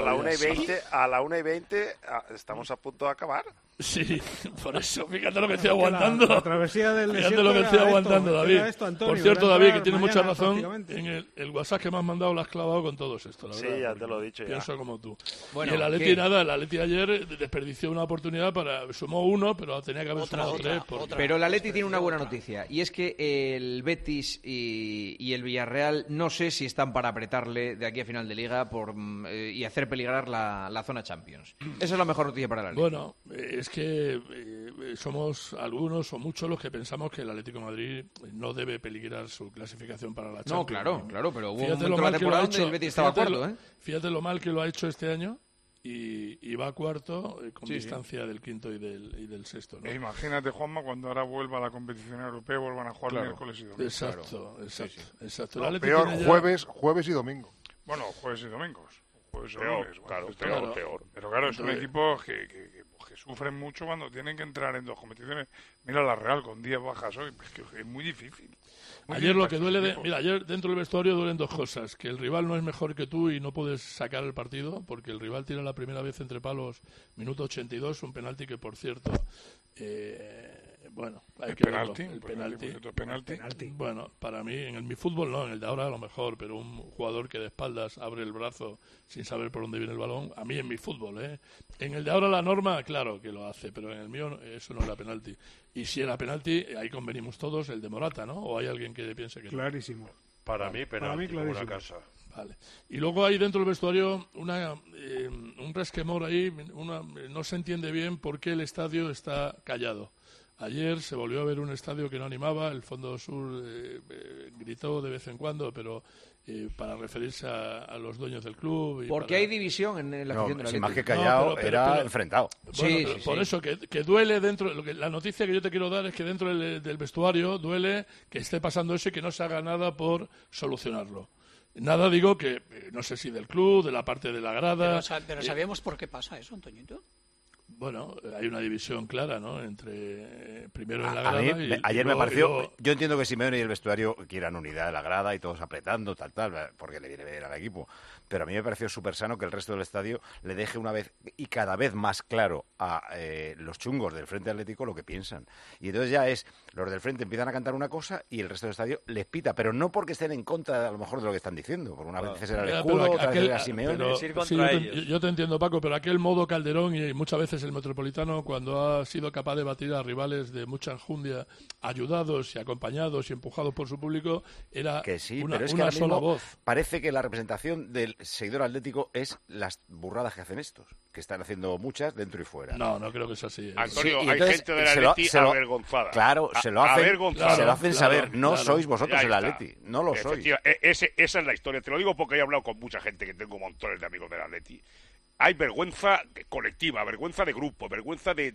1:20 estamos a punto de acabar. Sí, por eso, fíjate lo que estoy aguantando. La travesía del fíjate desierto lo que estoy aguantando, David. Antonio, por cierto, David, que tiene mucha mañana, razón. En el WhatsApp que me has mandado lo has clavado con todos esto, la verdad. Sí, ya te lo he dicho. Pienso como tú. Bueno, y el Atleti el Atleti ayer desperdició una oportunidad sumó 1, pero tenía que haber sumado 3. Pero el Atleti tiene una buena noticia, y es que el Betis y el Villarreal no sé si están para apretarle de aquí a final de Liga y hacer peligrar la zona Champions. Esa es la mejor noticia para el Atleti. Bueno, es que somos algunos o muchos los que pensamos que el Atlético de Madrid no debe peligrar su clasificación para la Champions. No, claro, pero hubo un momento en la temporada donde el Betis estaba cuarto, Fíjate lo mal que lo ha hecho este año y va a cuarto con distancia del quinto y del sexto, ¿no? Imagínate, Juanma, cuando ahora vuelva a la competición europea, vuelvan a jugar miércoles y domingo. Exacto. No, peor jueves y domingo. Bueno, jueves y domingos. Peor. Pero claro, es un equipo que sufren mucho cuando tienen que entrar en 2 competiciones. Mira la Real con 10 bajas hoy, es muy difícil. Ayer lo que duele, ayer dentro del vestuario duelen 2 cosas, que el rival no es mejor que tú y no puedes sacar el partido, porque el rival tira la primera vez entre palos, minuto 82, un penalti que, por cierto, bueno, hay que verlo. El penalti. Bueno, para mí, en mi fútbol no, en el de ahora a lo mejor, pero un jugador que de espaldas abre el brazo sin saber por dónde viene el balón, a mí en mi fútbol, En el de ahora la norma, claro que lo hace, pero en el mío eso no era penalti. Y si era penalti, ahí convenimos todos, el de Morata, ¿no? ¿O hay alguien que piense que clarísimo. no? Para mí, penalti, como una casa. Vale. Y luego hay dentro del vestuario un resquemor ahí, no se entiende bien por qué el estadio está callado. Ayer se volvió a ver un estadio que no animaba, el Fondo Sur gritó de vez en cuando, pero para referirse a los dueños del club. Porque hay división en la afición de la Atleti. Más que callado, era enfrentado. Bueno, por eso, que duele dentro. La noticia que yo te quiero dar es que dentro del vestuario duele que esté pasando eso y que no se haga nada por solucionarlo. Nada, digo que no sé si del club, de la parte de la grada. Pero ¿sabemos por qué pasa eso, Antoñito? Bueno, hay una división clara, ¿no? Entre primero en la grada ayer me pareció... Yo entiendo que Simeone y el vestuario quieran unidad en la grada y todos apretando, tal, porque le viene bien al equipo. Pero a mí me pareció súper sano que el resto del estadio le deje una vez y cada vez más claro a los chungos del Frente Atlético lo que piensan. Y entonces ya los del Frente empiezan a cantar una cosa y el resto del estadio les pita, pero no porque estén en contra a lo mejor de lo que están diciendo. Por una vez era el escudo, otra vez era Simeone. Yo te entiendo, Paco, pero aquel modo Calderón y muchas veces el Metropolitano, cuando ha sido capaz de batir a rivales de mucha enjundia, ayudados y acompañados y empujados por su público, era que sí, una, pero es una que sola voz. Parece que la representación del seguidor atlético es las burradas que hacen estos, que están haciendo muchas dentro y fuera. No creo que sea así. Antonio, sí, hay gente del Atleti avergonzada. Claro, se lo hacen saber. No sois vosotros el está. Atleti, no lo sois. Esa es la historia. Te lo digo porque he hablado con mucha gente que tengo montones de amigos del Atleti. Hay vergüenza colectiva, vergüenza de grupo, vergüenza de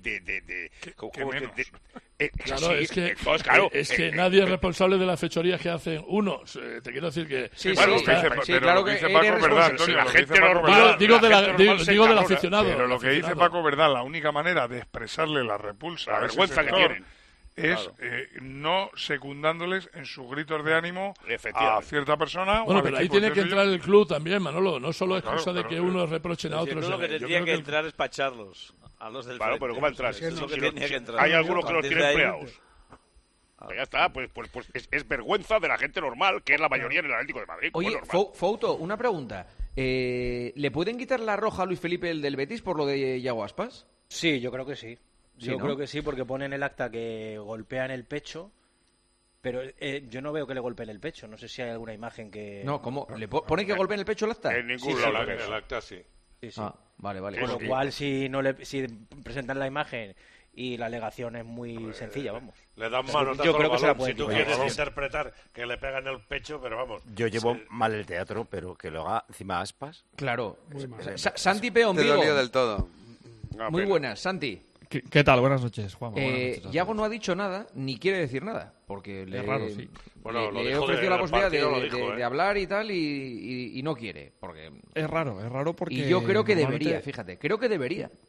claro, es que nadie es responsable de las fechorías que hacen unos. Te quiero decir que... Claro que dice Paco, verdad, Antonio, la gente normal... Digo del aficionado. Pero lo que dice Paco, verdad, la única manera de expresarle la repulsa, la vergüenza que tienen, es no secundándoles en sus gritos de ánimo a cierta persona. Bueno, pero ahí tiene que entrar el club también, Manolo. No solo es cosa de que unos reprochen a otros. Lo que tendría que entrar es para echarlos a los del frente. Pero ¿cómo entrar? Hay algunos que los tienen empleados. Ya está, pues es vergüenza de la gente normal, que es la mayoría en el Atlético de Madrid. Oye, Fouto, una pregunta. ¿Le pueden quitar la roja a Luis Felipe el del Betis por lo de Yago Aspas? Sí, yo creo que sí. Yo creo que sí, porque pone en el acta que golpea en el pecho, pero yo no veo que le golpee en el pecho. No sé si hay alguna imagen que... No, ¿cómo? ¿Le pone que golpea en el pecho el acta? En ningún lado. En el acta sí. Ah, vale. Con lo cual, si presentan la imagen y la alegación es muy sencilla, vamos. Le dan manotazo yo creo que se la si tú quieres interpretar que le pegan el pecho, pero vamos. Yo llevo mal el teatro, pero que lo haga encima Aspas. Claro. Santi Peón, Te dolió del todo. Muy buenas, Santi. ¿Qué tal? Buenas noches, Juan. Yago no ha dicho nada, ni quiere decir nada, porque es raro, sí. Bueno, le he ofrecido la posibilidad de hablar y tal, y no quiere. Porque... Es raro porque... Y yo creo que debería, fíjate, creo que debería.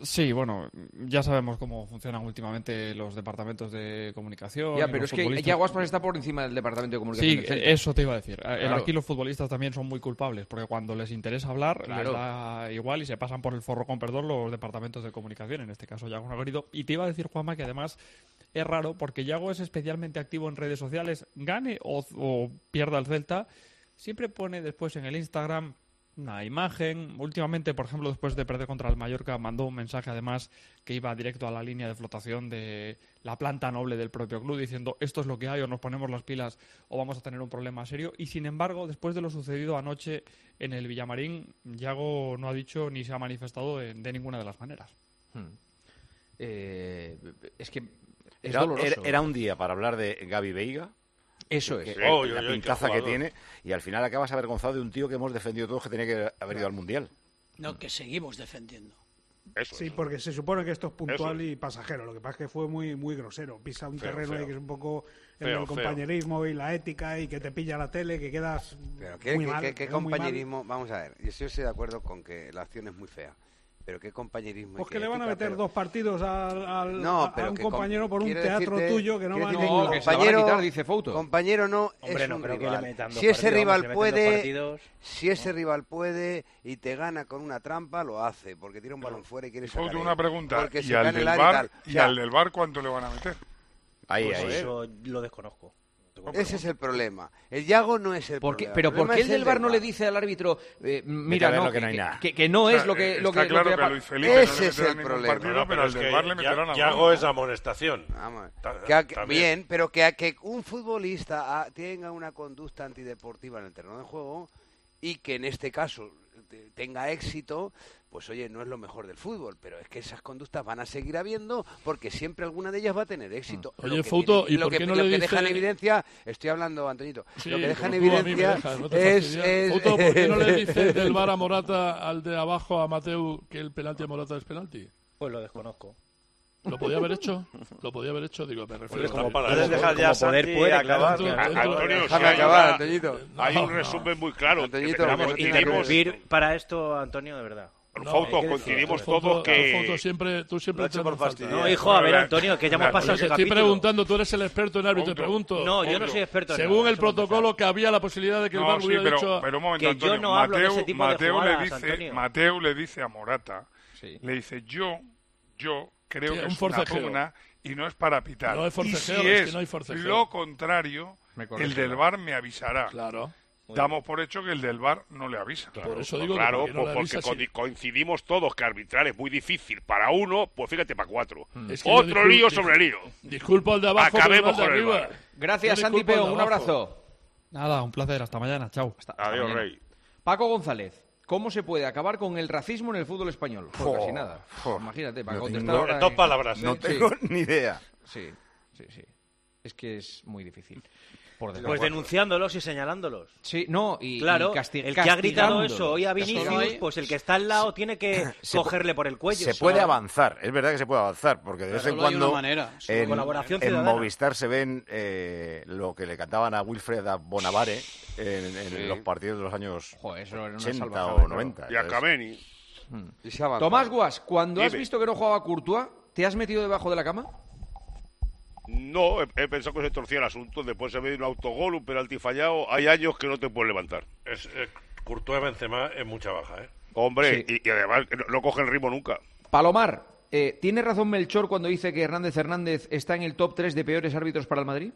Sí, bueno, ya sabemos cómo funcionan últimamente los departamentos de comunicación. Ya, pero es que Yago Aspas está por encima del departamento de comunicación. Sí, eso te iba a decir. Claro. Aquí los futbolistas también son muy culpables, porque cuando les interesa hablar, les da igual y se pasan por el forro con perdón los departamentos de comunicación, en este caso Yago Negredo. Y te iba a decir, Juanma, que además es raro, porque Yago es especialmente activo en redes sociales, gane o pierda el Celta, siempre pone después en el Instagram una imagen. Últimamente, por ejemplo, después de perder contra el Mallorca, mandó un mensaje además que iba directo a la línea de flotación de la planta noble del propio club, diciendo esto es lo que hay, o nos ponemos las pilas o vamos a tener un problema serio. Y sin embargo, después de lo sucedido anoche en el Villamarín, Yago no ha dicho ni se ha manifestado de ninguna de las maneras. Es que es doloroso. Era un día para hablar de Gavi Veiga. Eso es. La pintaza que tiene. Y al final acabas avergonzado de un tío que hemos defendido todos, que tenía que haber ido al Mundial. No, que seguimos defendiendo. Sí, porque se supone que esto es puntual y pasajero. Lo que pasa es que fue muy grosero. Pisa un terreno ahí que es un poco el compañerismo y la ética, y que te pilla la tele, que quedas muy mal. ¿Qué compañerismo? Vamos a ver, yo estoy de acuerdo con que la acción es muy fea. Pero qué compañerismo. Pues que le van a meter 2 partidos a un compañero por un teatro tuyo que no va a ningún lado. Que se la van a quitar, dice Fouto. Compañero no. Hombre, es no un creo rival. que le metan 2 si ese partidos, rival rival puede y te gana con una trampa, lo hace, porque tira un balón fuera y quiere sacar. Fouto, una pregunta. ¿Y al del VAR cuánto le van a meter? Ahí. Eso lo desconozco. Ese es el problema. El Yago no es el problema. Pero ¿por qué el del VAR no le dice al árbitro, mira, no, que no hay nada? Que no es lo que... Está claro que a Luis Felipe ese es el problema. Partido, pero al del VAR le meterán a Yago es amonestación. Bien, pero que un futbolista tenga una conducta antideportiva en el terreno de juego y que en este caso tenga éxito, pues oye, no es lo mejor del fútbol, pero es que esas conductas van a seguir habiendo porque siempre alguna de ellas va a tener éxito. Oye, Fouto, ¿y lo por que, qué no lo le que dice... deja en evidencia, estoy hablando, Antoñito, Sí, lo que deja en tú a mí me evidencia dejas, no te es... Fouto, ¿por qué no le dice del VAR a Morata, al de abajo, a Mateu, que el penalti a Morata es penalti? Pues lo desconozco. ¿Lo podía haber hecho? Digo, me refiero como para dejar ya Santi puede acabar. Antonio, déjame acabar, Antoñito. Hay un resumen muy claro. Antoñito, Interrumpir para esto, Antonio, de verdad. Fouto, coincidimos todos que... Fouto, tú siempre te por fastidio. No, hijo, a ver, Antonio, que ya hemos pasado ese estoy capítulo. preguntando, tú eres el experto en árbitro, te pregunto. No, yo no soy experto en nada. Según el protocolo, que había la posibilidad de que el VAR hubiera dicho... Pero un momento, que Antonio, yo no hablo de ese tipo de jugadas, Mateu le dice a Morata, le dice, yo creo que es una pugna y no es para pitar. No es forcejeo, y si es que no hay forcejeo. lo contrario, el del VAR me avisará. Claro. Damos por hecho que el del VAR no le avisa. Por eso digo claro, que no le avisa, porque coincidimos todos que arbitrar es muy difícil para uno, pues fíjate, para 4. Es que Otro lío sobre lío. Disculpa al de abajo, acabemos pero con el el de VAR. arriba. Gracias, Santi Peón, un abrazo. Nada, un placer, hasta mañana, chao. Adiós, Rey. Paco González, ¿cómo se puede acabar con el racismo en el fútbol español? Pues casi nada. Imagínate, para contestar ahora... En 2 palabras. No tengo ni idea. Sí. Es que es muy difícil. Pues denunciándolos y señalándolos. Sí, no, y claro, el que ha gritado eso hoy a Vinicius, castigando. pues el que está al lado tiene que cogerle por el cuello. Se puede avanzar, es verdad que se puede avanzar, porque de vez en cuando en Movistar se ven lo que le cantaban a Wilfred a Bonavare en los partidos de los años 80 o 90. Y a Cavani. Tomás Guas, cuando has visto que no jugaba Courtois, ¿te has metido debajo de la cama? No, he pensado que se torcía el asunto. Después se ve un autogol, un penalti fallado. Hay años que no te puedes levantar. Courtois Benzema es mucha baja, ¿eh? Hombre, y además no coge el ritmo nunca. Palomar, ¿tiene razón Melchor cuando dice que Hernández está en el top 3 de peores árbitros para el Madrid?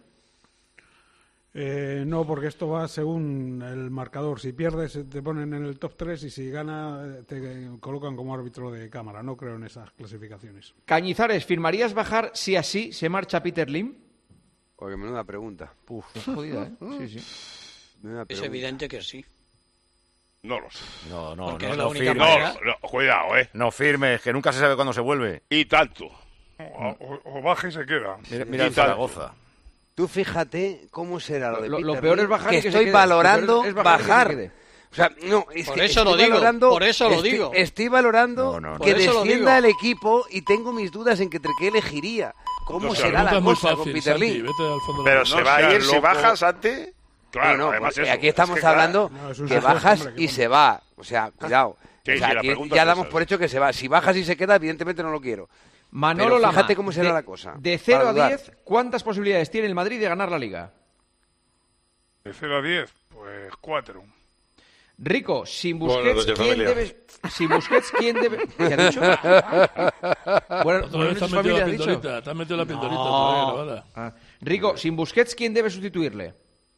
No, porque esto va según el marcador. Si pierdes te ponen en el top 3 y si gana te colocan como árbitro de cámara. No creo en esas clasificaciones. Cañizares, ¿firmarías bajar si así se marcha Peter Lim? Oye, menuda pregunta. Es jodida, ¿eh? Sí. Es evidente que sí. No lo sé. No firmes. Cuidado, ¿eh? No firmes, que nunca se sabe cuándo se vuelve. Y tanto. O baja y se queda. Mira el Zaragoza. Tú fíjate cómo será lo de Peter lo peor es bajar que y que estoy se quede. valorando bajar. O sea, no, es por que eso lo digo, por eso lo digo. Estoy valorando que descienda el equipo y tengo mis dudas en que entre qué elegiría. ¿Cómo será la cosa con Peter Lim? Pero se va a ir si bajas antes. Claro, no, además aquí estamos hablando que bajas y se va. O sea, cuidado. O sea, aquí ya damos por hecho que se va. Si bajas y se queda, evidentemente no lo quiero. Manolo Pero fíjate Lama, cómo será la cosa. De 0 a 10, ¿cuántas posibilidades tiene el Madrid de ganar la Liga? De 0 a 10, pues 4. Rico, sin Busquets, ¿quién debe...? ¿Qué ha dicho? Bueno, te has metido la pildorita, te has metido la pildorita todavía, ¿vale? Rico, sin Busquets, ¿quién debe sustituirle?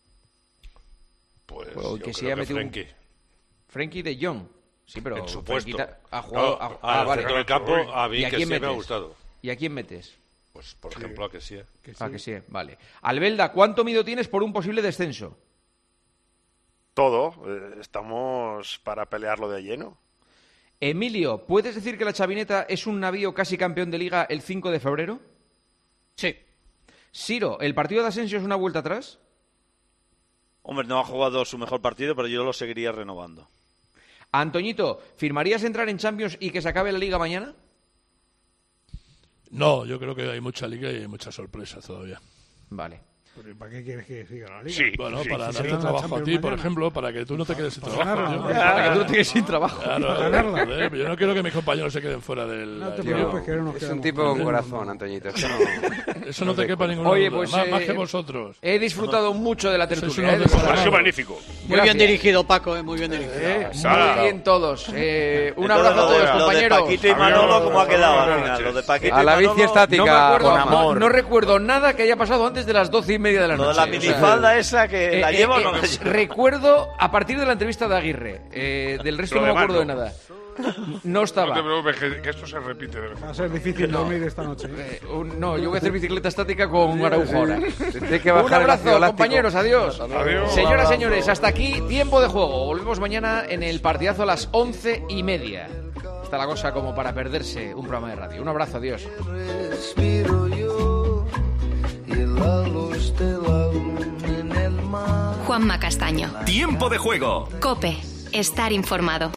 Pues que yo se creo ha que metido Frenkie. Frenkie de Jong. Sí, pero en su puesto. Ha jugado... Al centro del campo, a mí ¿Y a que quién sí me ha metes? gustado. ¿Y a quién metes? Pues, por ejemplo, a que sí. Que sí, vale. Albelda, ¿cuánto miedo tienes por un posible descenso? Todo. Estamos para pelearlo de lleno. Emilio, ¿puedes decir que la Chavineta es un navío casi campeón de Liga el 5 de febrero? Sí. Siro, ¿el partido de Asensio es una vuelta atrás? Hombre, no ha jugado su mejor partido, pero yo lo seguiría renovando. Antoñito, ¿firmarías entrar en Champions y que se acabe la Liga mañana? No, yo creo que hay mucha Liga y hay muchas sorpresas todavía. Vale. ¿Para qué quieres que siga la Liga? Sí, bueno, para darte trabajo a ti, por ejemplo, para que tú no te quedes sin trabajo. Para que tú no te quedes sin trabajo. Claro, joder, yo no quiero que mis compañeros se queden fuera del... No te preocupes, que no nos Es quedamos. un tipo con corazón, Antoñito. Eso no te quepa ninguna Oye, duda, pues, más que vosotros. He disfrutado mucho de la tertulia. Sois unos desagradables. Ha sido magnífico. Muy bien dirigido, Paco, muy bien dirigido. Muy bien todos. Un abrazo a todos, Lo compañeros. de Paquito y Manolo, ¿cómo ha quedado al final? Lo de Paquito A y la Manolo, bici estática, con amor. No recuerdo nada que haya pasado antes de las 12:30 de la Lo noche. de la minifalda esa que la llevo o no la llevo. Recuerdo a partir de la entrevista de Aguirre. Del resto Lo no me demás acuerdo de no. nada. No estaba. No te preocupes, que esto se repite de vez en Va a ser difícil dormir esta noche. No, yo voy a hacer bicicleta estática con Araujo ahora. Tienes que Un bajar el ácido abrazo, láctico. compañeros, adiós. Adiós. Señoras, señores, hasta aquí Tiempo de Juego. Volvemos mañana en el partidazo a las 11:30. Está la cosa como para perderse un programa de radio. Un abrazo, adiós. Respiro yo y la luz de la luna en el mar. Juanma Castaño. Tiempo de Juego. COPE. Estar informado.